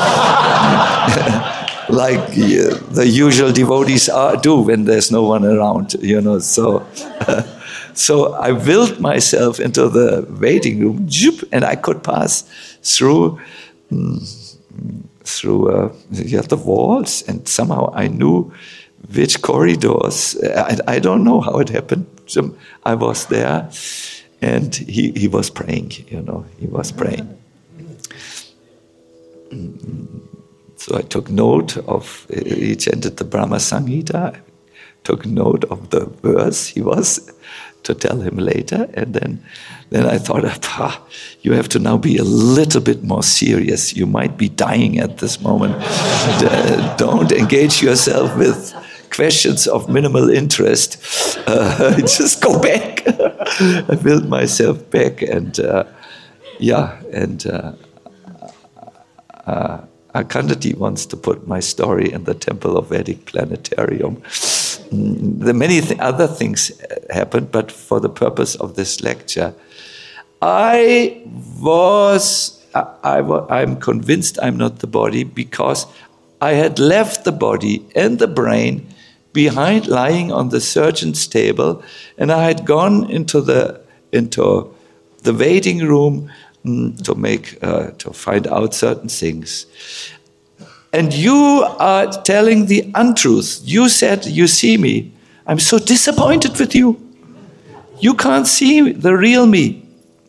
like uh, the usual devotees are, do when there's no one around, you know. So, uh, so I willed myself into the waiting room, and I could pass through. Um, through uh, yeah, the walls, and somehow I knew which corridors. I, I don't know how it happened. So I was there, and he, he was praying, you know, he was praying. So I took note of, he chanted the Brahma Samhita, I took note of the verse he was to tell him later, and then then I thought, ah, you have to now be a little bit more serious. You might be dying at this moment. Don't engage yourself with questions of minimal interest. Uh, just go back. I built myself back, and uh, yeah, and uh, uh, Akandati wants to put my story in the Temple of Vedic Planetarium. Mm, the many th- other things happened, but for the purpose of this lecture, I was, I, I, I'm convinced I'm not the body because I had left the body and the brain behind, lying on the surgeon's table, and I had gone into the into the waiting room mm, to make uh, to find out certain things. And you are telling the untruth. You said you see me. I'm so disappointed with you. You can't see the real me.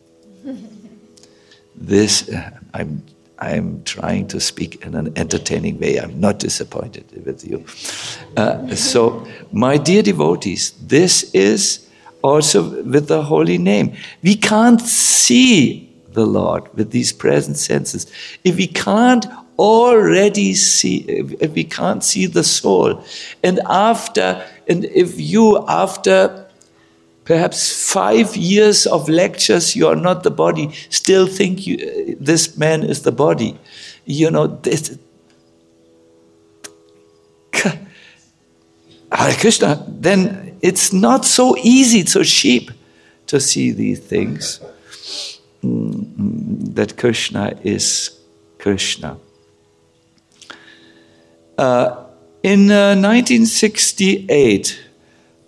This, uh, I'm, I'm trying to speak in an entertaining way. I'm not disappointed with you. Uh, so, my dear devotees, this is also with the holy name. We can't see the Lord with these present senses. If we can't already see, if we can't see the soul, and after, and if you after perhaps five years of lectures, you are not the body, still think you, this man is the body. You know, this, Hare Krishna, then it's not so easy, so cheap to see these things, mm, that Krishna is Krishna. Uh, in uh, nineteen sixty-eight,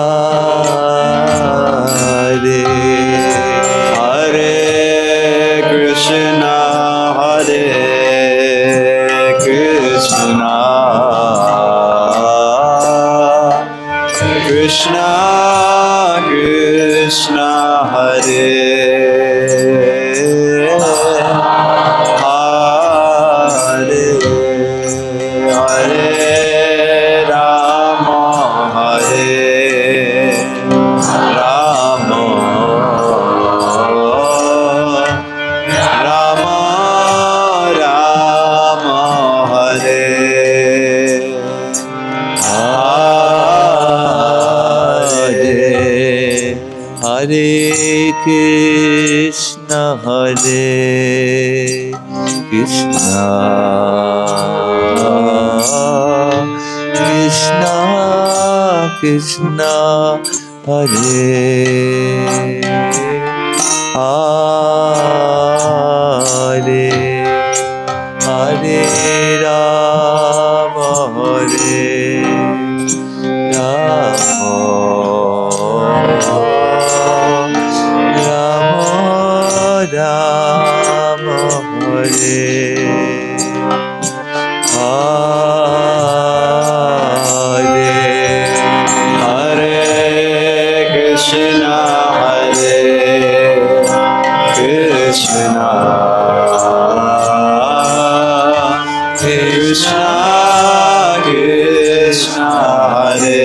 Baba. Krishna Krishna Krishna Hare Hare Hare Rama Hare Rama Rama Rama Hare Hare Krishna Hare Krishna Krishna Krishna Hare Hare Hare Rama Hare Rama Rama Hare Hare Hare Krishna Hare Krishna Krishna Krishna Hare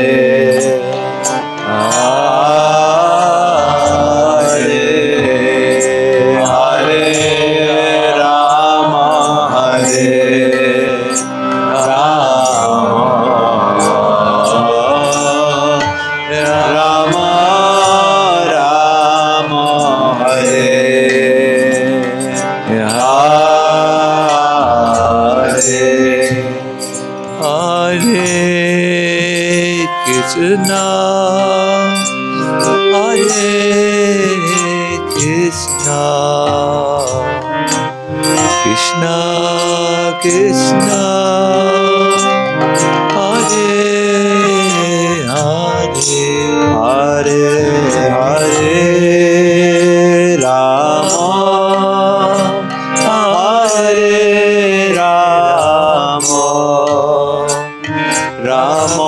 Krishna Hare Krishna Krishna Krishna Hare Hare Hare Hare Rama Hare Rama Rama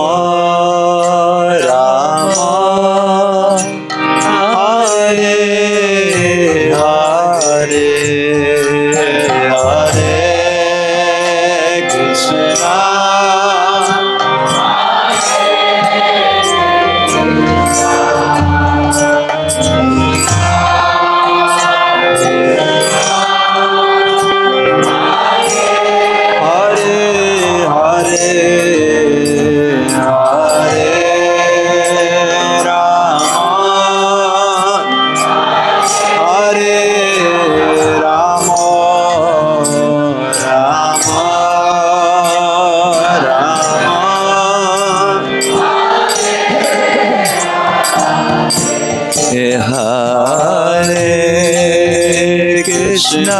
Krishna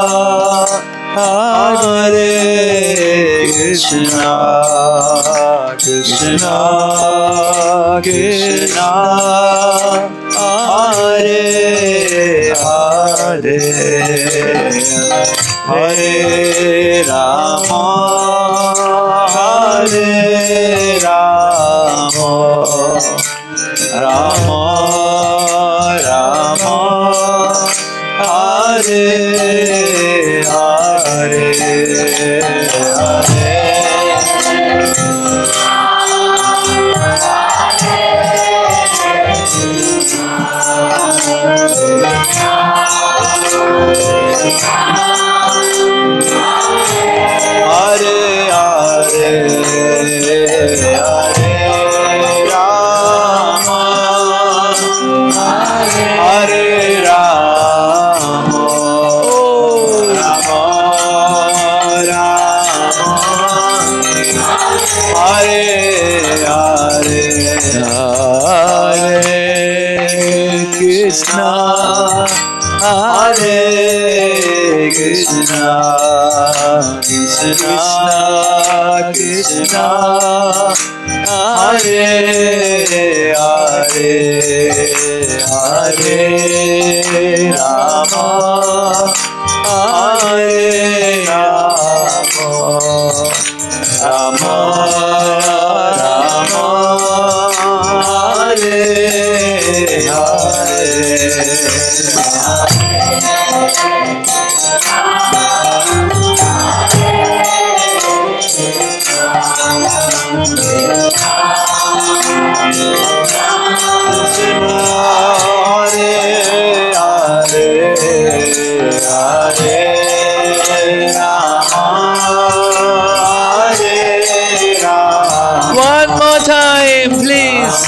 Hare Krishna Krishna Krishna Hare Hare Hare Rama Hare Rama Rama Rama Hare Hare Hare Krishna Hare Krishna Krishna Krishna Hare Hare Hare Rama Hare Rama Rama, Rama, Hare Hare. One more time, please.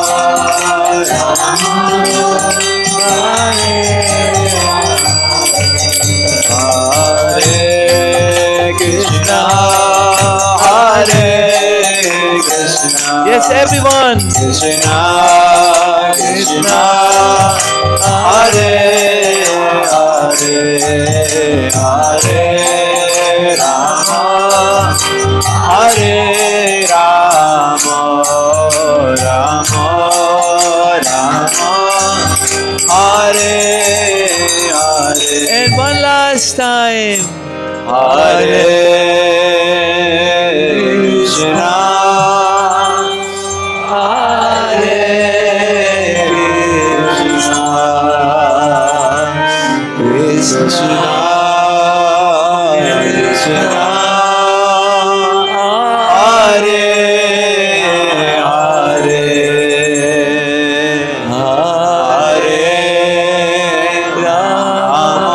Hare Krishna, Hare Krishna. Yes, everyone. Krishna, Krishna, Hare Hare, Hare Rama, Hare Rama, Rama, Rama, Hare Hare. And one last time. Hare Krishna, Hare Krishna, Krishna, Krishna, Hare Hare, Hare Rama,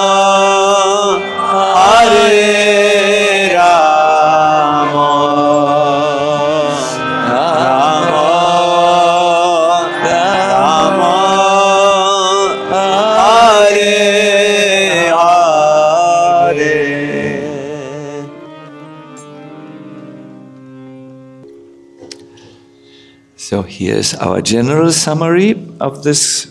Hare Rama, Rama, Rama, Hare Hare. So here's our general summary of this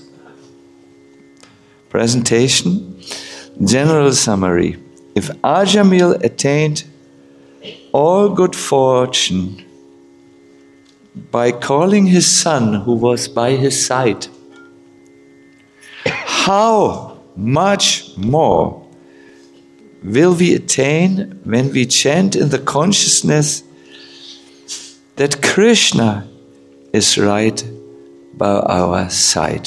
presentation. General summary. If Ajamil attained all good fortune by calling his son who was by his side, how much more will we attain when we chant in the consciousness that Krishna is right by our side?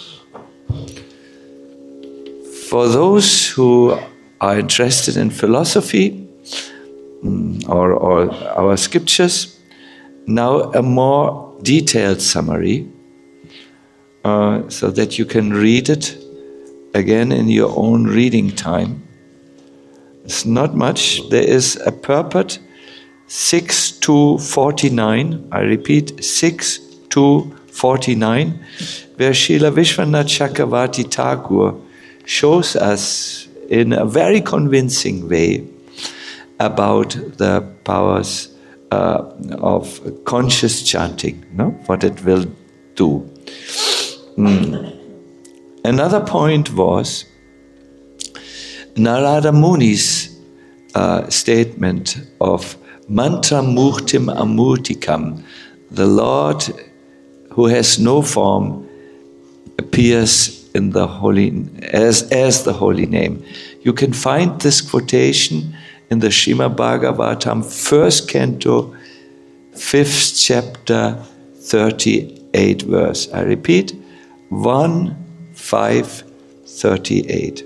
For those who are interested in philosophy or, or our scriptures, now a more detailed summary uh, so that you can read it again in your own reading time. It's not much. There is a purport six to forty-nine, I repeat, six to forty-nine, where Srila Vishwanath Chakravarti Thakur shows us in a very convincing way about the powers uh, of conscious chanting, no? What it will do. Mm. Another point was Narada Muni's uh, statement of Mantra Murtim Amurtikam, the Lord who has no form appears in the holy as as the holy name. You can find this quotation in the Srimad Bhagavatam, first canto, fifth chapter, thirty-eight verse. I repeat, one five thirty-eight.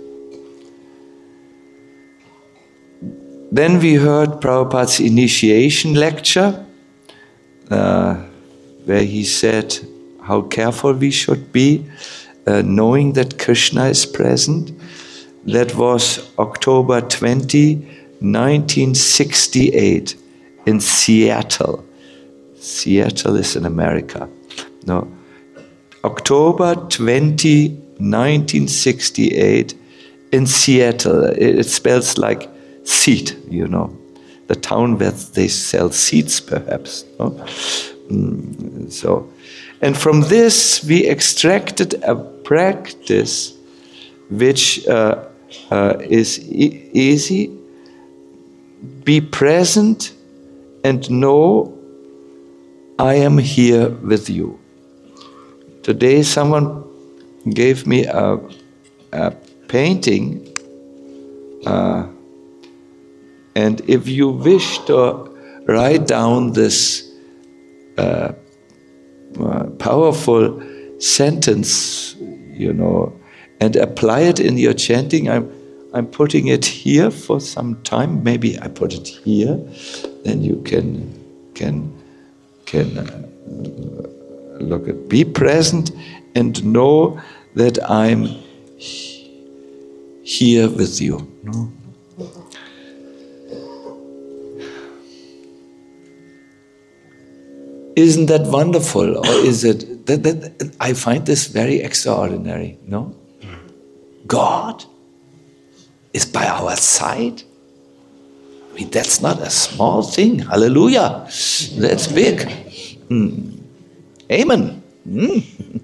Then we heard Prabhupada's initiation lecture, uh, where he said how careful we should be, uh, knowing that Krishna is present. That was October twentieth, nineteen sixty-eight in Seattle. Seattle is in America. No, October twentieth, nineteen sixty-eight in Seattle. It, it spells like seed, you know, the town where they sell seeds, perhaps. No? Mm, so, and from this we extracted a practice which uh, uh, is e- easy. Be present and know I am here with you. Today someone gave me a, a painting uh, And if you wish to write down this uh, uh, powerful sentence, you know, and apply it in your chanting, I'm, I'm putting it here for some time. Maybe I put it here, then you can can can uh, look at. Be present and know that I'm here with you. No? Isn't that wonderful? Or is it that, that I find this very extraordinary, no? God is by our side. I mean, that's not a small thing. Hallelujah. That's big. Mm. Amen. Mm.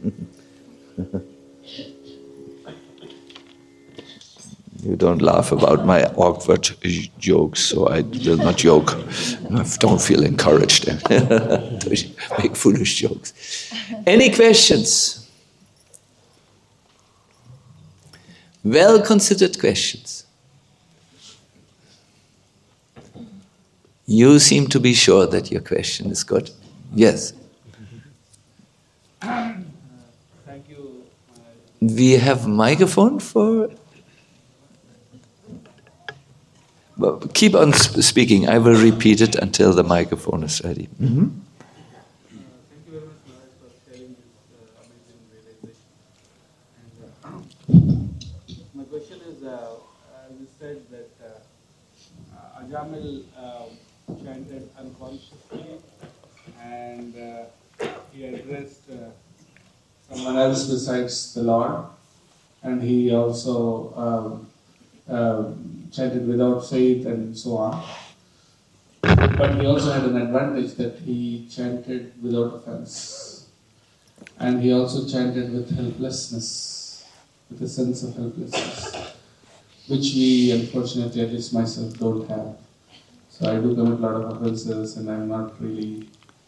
You don't laugh about my awkward jokes, so I will not joke. I don't feel encouraged to make foolish jokes. Any questions? Well considered questions. You seem to be sure that your question is good. Yes. Uh, thank you. We have microphone for. Well, keep on sp- speaking. I will repeat it until the microphone is ready. Mm-hmm. Uh, thank you very much, Maharaj, for sharing this uh, amazing realization. And, uh, my question is, uh, uh, you said that uh, uh, Ajamil uh, chanted unconsciously, and uh, he addressed uh, someone else besides the Lord, and he also um, uh, chanted without faith and so on. But he also had an advantage that he chanted without offense. And he also chanted with helplessness, with a sense of helplessness, which we, unfortunately, at least myself, don't have. So I do commit a lot of offenses and I'm not really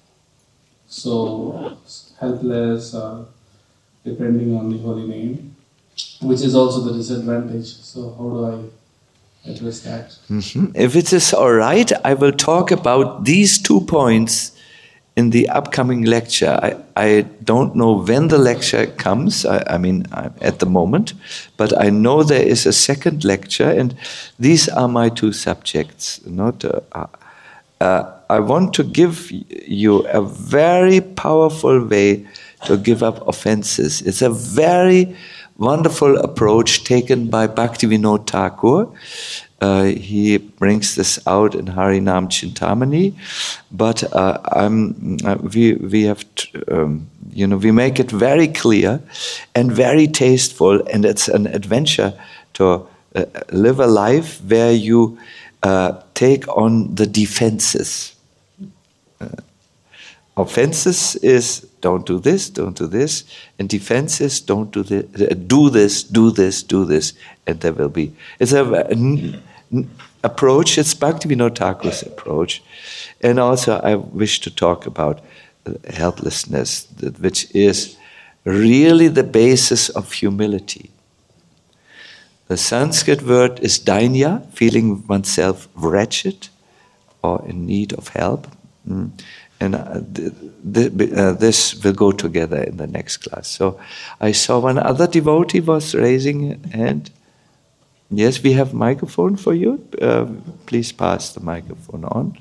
so helpless or depending on the holy name, which is also the disadvantage. So how do I address that? Mm-hmm. If it is all right, I will talk about these two points in the upcoming lecture. I, I don't know when the lecture comes, I, I mean I'm at the moment, but I know there is a second lecture, and these are my two subjects. Not, uh, uh, I want to give you a very powerful way to give up offenses. It's a very wonderful approach taken by Bhaktivinoda Thakur. Uh, he brings this out in Harinam Chintamani, but uh, I'm, uh, we we have t- um, you know we make it very clear and very tasteful, and it's an adventure to uh, live a life where you uh, take on the defenses. Uh, offenses is don't do this, don't do this, and defenses don't do this, do this, do this, do this, and there will be. It's a, a n- n- approach. It's Bhaktivinoda Thakur's approach, and also I wish to talk about helplessness, that, which is really the basis of humility. The Sanskrit word is dainya, feeling oneself wretched or in need of help. Mm. And uh, th- th- uh, this will go together in the next class. So I saw one other devotee was raising a hand. Yes, we have microphone for you. Uh, please pass the microphone on.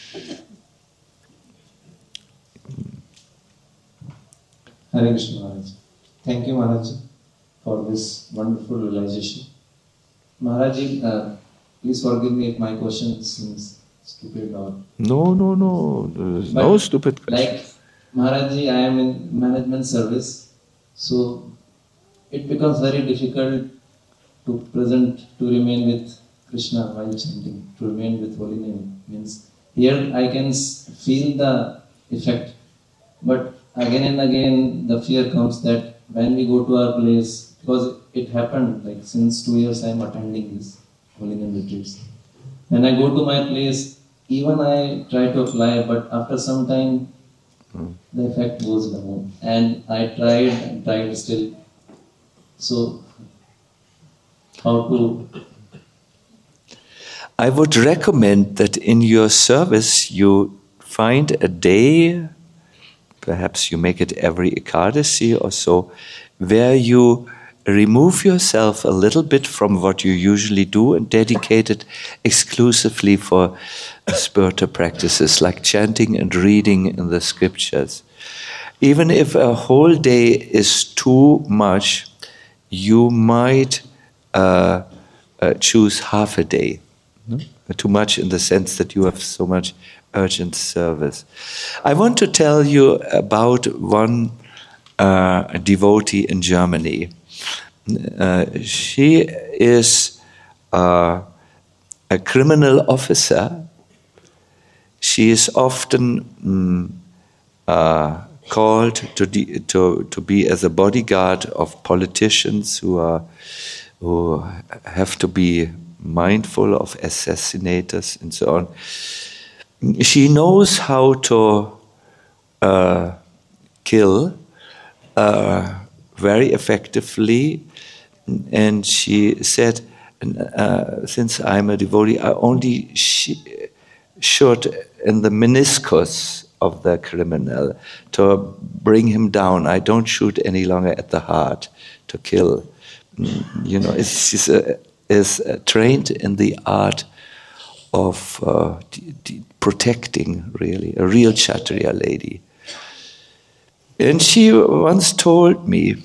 Hare Krishna Maharaj. Thank you Maharaj for this wonderful realization. Maharaj, uh, please forgive me if my question seems stupid or... No, no, no. There's But no stupid question. Like Maharaj, I am in management service, so it becomes very difficult to present, to remain with Krishna while chanting, to remain with holy name. Means here I can feel the effect, but again and again the fear comes that when we go to our place, because it happened like since two years I am attending this holy name retreats. When I go to my place, even I try to apply, but after some time mm. the effect goes down, and I tried and tried still. So how to? I would recommend that in your service you find a day, perhaps you make it every Ekadasi or so, where you remove yourself a little bit from what you usually do and dedicate it exclusively for spiritual practices like chanting and reading in the scriptures. Even if a whole day is too much, you might uh, uh, choose half a day. No? Too much in the sense that you have so much urgent service. I want to tell you about one uh, devotee in Germany. Uh, she is uh, a criminal officer. She is often mm, uh, called to, de- to to be as a bodyguard of politicians who are who have to be mindful of assassinators and so on. She knows how to uh, kill uh, very effectively, and she said, uh, since I'm a devotee, I only sh- shoot in the meniscus of the criminal to bring him down. I don't shoot any longer at the heart to kill. You know, it's, she's a, is uh, trained in the art of uh, d- d- protecting, really, a real Kshatriya lady. And she once told me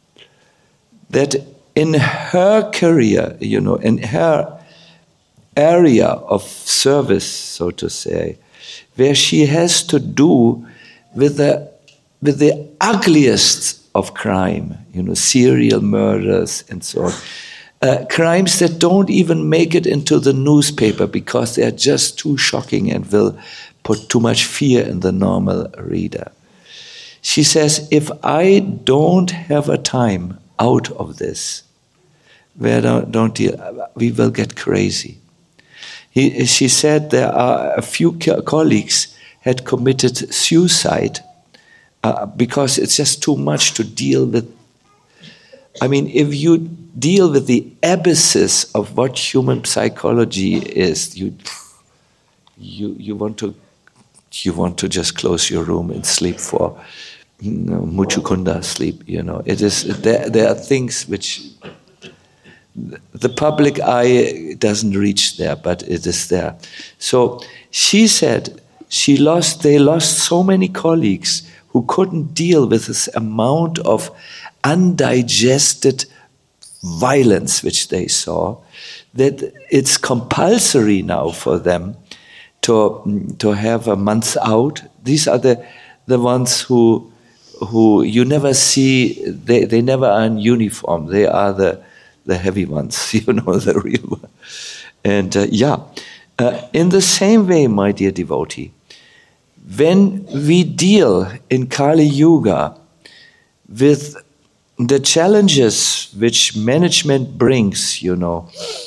that in her career, you know, in her area of service, so to say, where she has to do with the with the ugliest of crime, you know, serial murders and so on, uh, crimes that don't even make it into the newspaper because they are just too shocking and will put too much fear in the normal reader. She says, if I don't have a time out of this, where don't, don't deal, we will get crazy. He, she said there are a few co- colleagues had committed suicide uh, because it's just too much to deal with. I mean, if you deal with the abysses of what human psychology is, you you you want to you want to just close your room and sleep for, you know, Muchukunda sleep. You know, it is there. There are things which the public eye doesn't reach there, but it is there. So she said she lost. They lost so many colleagues who couldn't deal with this amount of undigested violence which they saw, that it's compulsory now for them to to have a month out. These are the the ones who who you never see. They they never are in uniform. They are the the heavy ones, you know, the real one. And uh, yeah, uh, in the same way, my dear devotee, when we deal in Kali Yuga with the challenges which management brings, you know,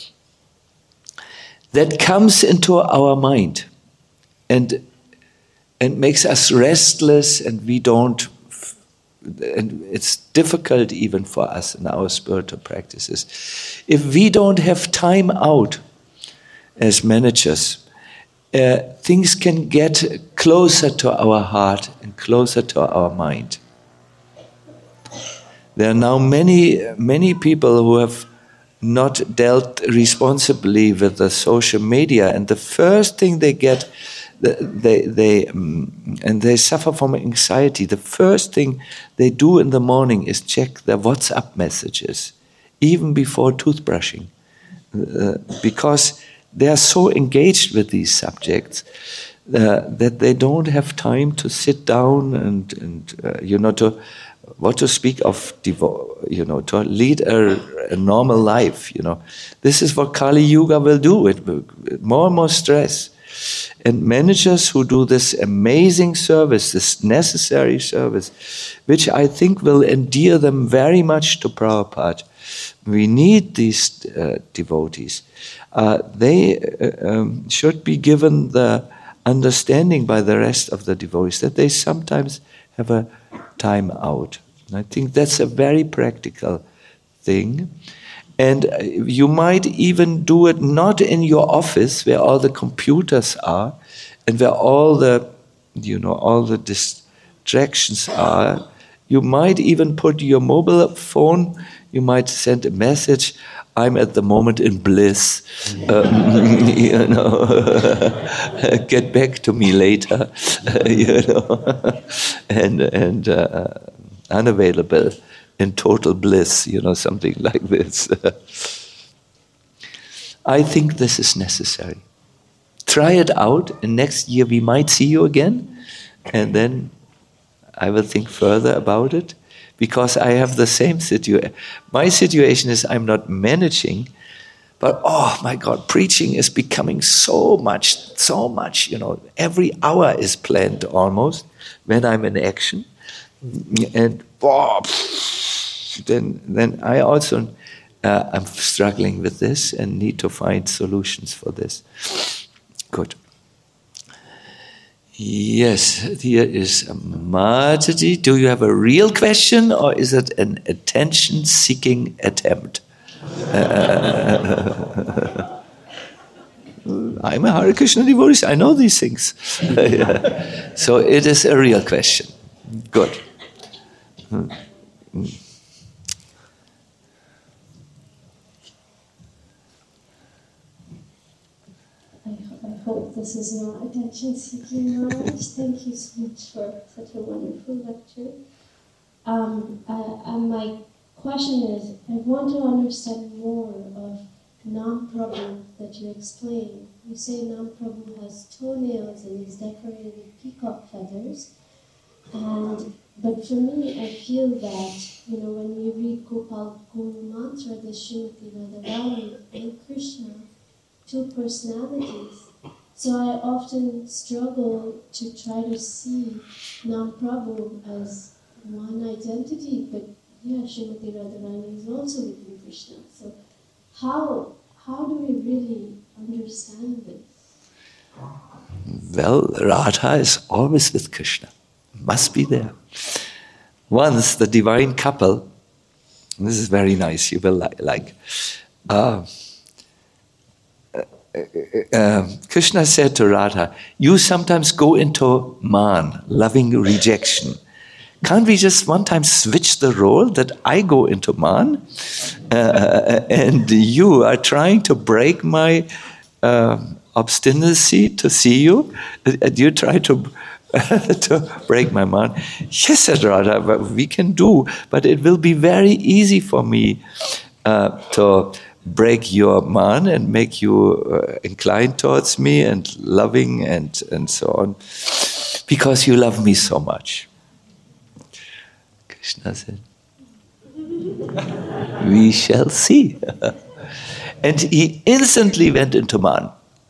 that comes into our mind and and makes us restless, and we don't, and it's difficult even for us in our spiritual practices. If we don't have time out as managers, uh, things can get closer to our heart and closer to our mind. There are now many, many people who have not dealt responsibly with the social media, and the first thing they get, they they um, and they suffer from anxiety. The first thing they do in the morning is check their WhatsApp messages, even before toothbrushing, uh, because they are so engaged with these subjects uh, that they don't have time to sit down and and uh, you know to. What to speak of, devo- you know, to lead a, a normal life, you know. This is what Kali Yuga will do. It will, more and more stress. And managers who do this amazing service, this necessary service, which I think will endear them very much to Prabhupada. We need these uh, devotees. Uh, they uh, um, should be given the understanding by the rest of the devotees that they sometimes have a time out. And I think that's a very practical thing. And uh, you might even do it not in your office where all the computers are and where all the, you know, all the distractions are. You might even put your mobile phone, you might send a message, I'm at the moment in bliss, um, you know, get back to me later, you know, and, and uh, unavailable, in total bliss, you know, something like this. I think this is necessary. Try it out, and next year we might see you again, and then I will think further about it, because I have the same situation. My situation is I'm not managing, but oh my God, preaching is becoming so much, so much, you know, every hour is planned almost when I'm in action. And oh, then, then I also, uh, I'm struggling with this and need to find solutions for this. Good. Yes, here is Mataji. Do you have a real question or is it an attention-seeking attempt? Uh, I'm a Hare Krishna devotee. I know these things. So it is a real question. Good. I hope this is not attention-seeking knowledge. Thank you so much for such a wonderful lecture. Um, uh, and my question is, I want to understand more of Nam Prabhu that you explained. You say Nam Prabhu has toenails and is decorated with peacock feathers. And but for me, I feel that, you know, when we read Gopal Guru Mantra, the Srimati Radharani and Krishna, two personalities. So I often struggle to try to see Nam Prabhu as one identity, but yeah, Srimati Radharani is also within Krishna. So how how do we really understand this? Well, Radha is always with Krishna. Must be there. Once the divine couple, and this is very nice, you will li- like, uh, uh, uh, Krishna said to Radha, you sometimes go into man, loving rejection. Can't we just one time switch the role that I go into man uh, and you are trying to break my uh, obstinacy to see you? And you try to to break my mind. Yes, said Radha, we can do, but it will be very easy for me uh, to break your man and make you uh, inclined towards me and loving and, and so on, because you love me so much. Krishna said, we shall see. And he instantly went into man.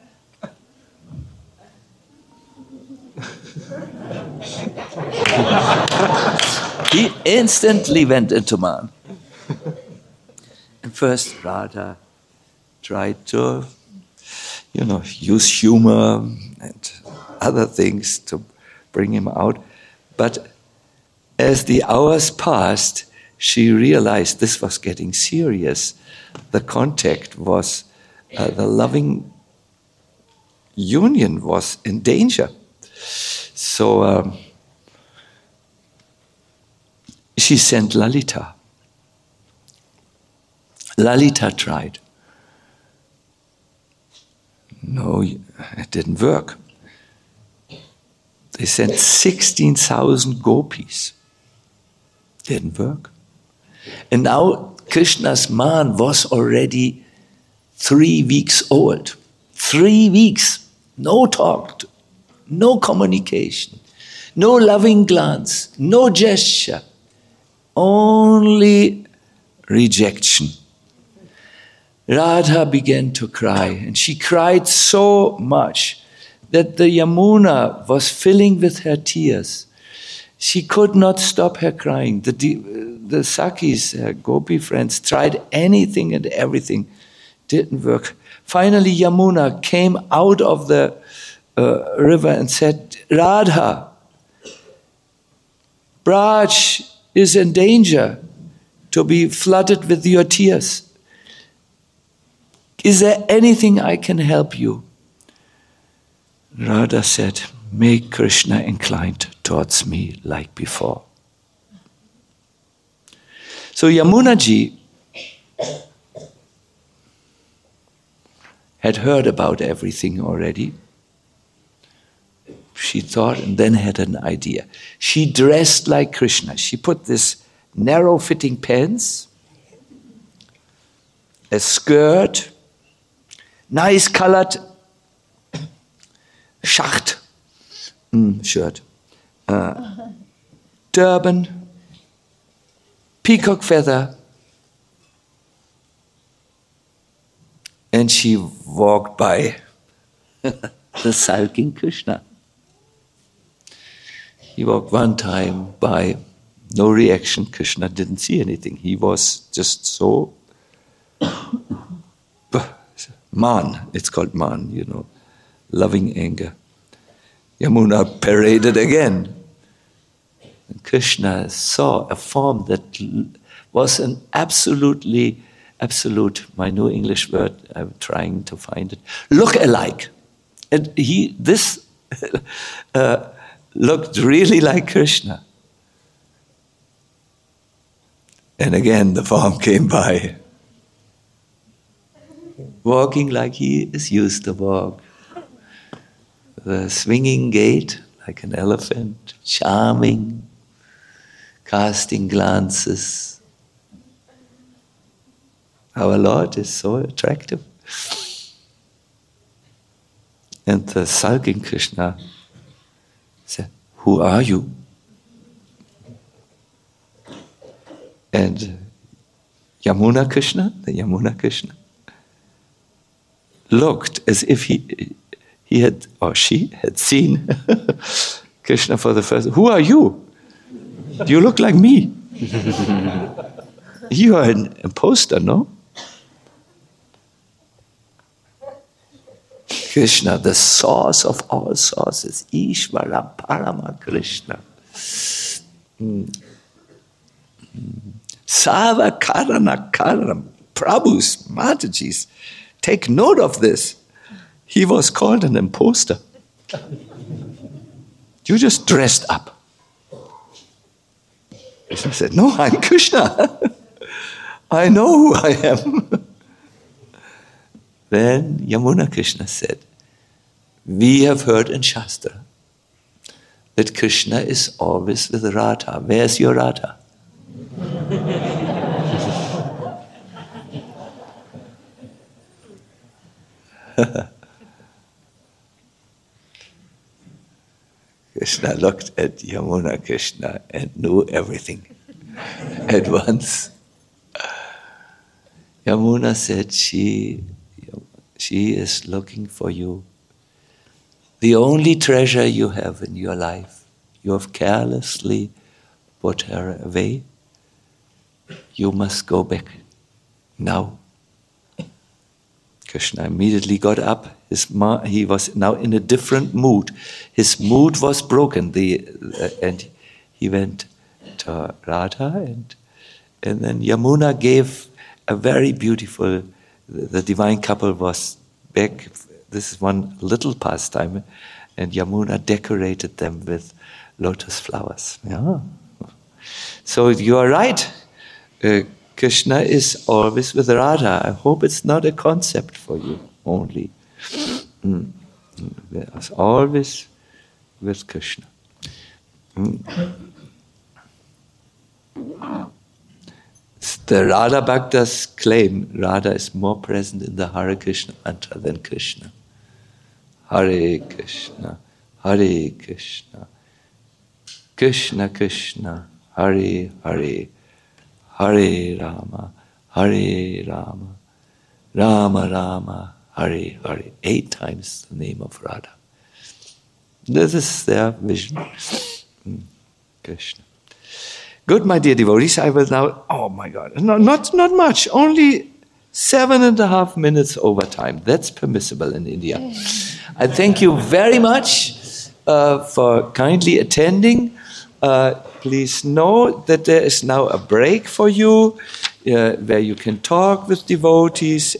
He instantly went into man. And first Radha tried to, you know, use humor and other things to bring him out. But as the hours passed, she realized this was getting serious. The contact was, uh, the loving union was in danger. So um, she sent Lalita. Lalita tried. No, it didn't work. They sent sixteen thousand gopis. Didn't work. And now Krishna's man was already three weeks old. Three weeks. No talk, no communication, no loving glance, no gesture. Only rejection. Radha began to cry, and she cried so much that the Yamuna was filling with her tears. She could not stop her crying. The, the Sakis, her Gopi friends, tried anything and everything. Didn't work. Finally, Yamuna came out of the uh, river and said, Radha, Braj is in danger to be flooded with your tears. Is there anything I can help you? Radha said, make Krishna inclined towards me like before. So Yamuna ji had heard about everything already. She thought and then had an idea. She dressed like Krishna. She put this narrow-fitting pants, a skirt, nice colored schacht mm, shirt, uh, turban, peacock feather, and she walked by the sulking Krishna. He walked one time by, no reaction. Krishna didn't see anything. He was just so man. It's called man, you know, loving anger. Yamuna paraded again. And Krishna saw a form that was an absolutely, absolute, my new English word, I'm trying to find it, look-alike. And he, this uh, looked really like Krishna. And again the form came by, walking like he is used to walk. The swinging gait like an elephant, charming, casting glances. Our Lord is so attractive. And the sulking Krishna said, who are you? And Yamuna Krishna, the Yamuna Krishna, looked as if he he had, or she had seen Krishna for the first time. Who are you? You look like me. You are an imposter, no? Krishna, the source of all sources, Ishvara Parama Krishna. Mm. Sava Karana Karam, Prabhus, Matajis, take note of this. He was called an imposter. You just dressed up. Krishna said, no, I'm Krishna. I know who I am. Then Yamuna Krishna said, we have heard in Shastra that Krishna is always with Radha. Where's your Radha? Krishna looked at Yamuna Krishna and knew everything at once. Yamuna said, she, she is looking for you. The only treasure you have in your life, you have carelessly put her away. You must go back now. Krishna immediately got up. His ma- he was now in a different mood. His mood was broken. The, uh, and he went to Radha, and, and then Yamuna gave a very beautiful, the, the divine couple was back. This is one little pastime, and Yamuna decorated them with lotus flowers. Yeah. So you are right. Uh, Krishna is always with Radha. I hope it's not a concept for you only. Mm. It's always with Krishna. Mm. It's the Radha Bhaktas claim Radha is more present in the Hare Krishna mantra than Krishna. Hare Krishna, Hare Krishna, Krishna Krishna, Hare Hare, Hare Rama, Hare Rama, Rama Rama, Hare Hare. Eight times the name of Radha. This is their vision. Mm. Krishna. Good, my dear devotees, I will now, oh my God, no, not, not much, only seven and a half minutes over time. That's permissible in India. I thank you very much uh, for kindly attending. Uh, please know that there is now a break for you uh, where you can talk with devotees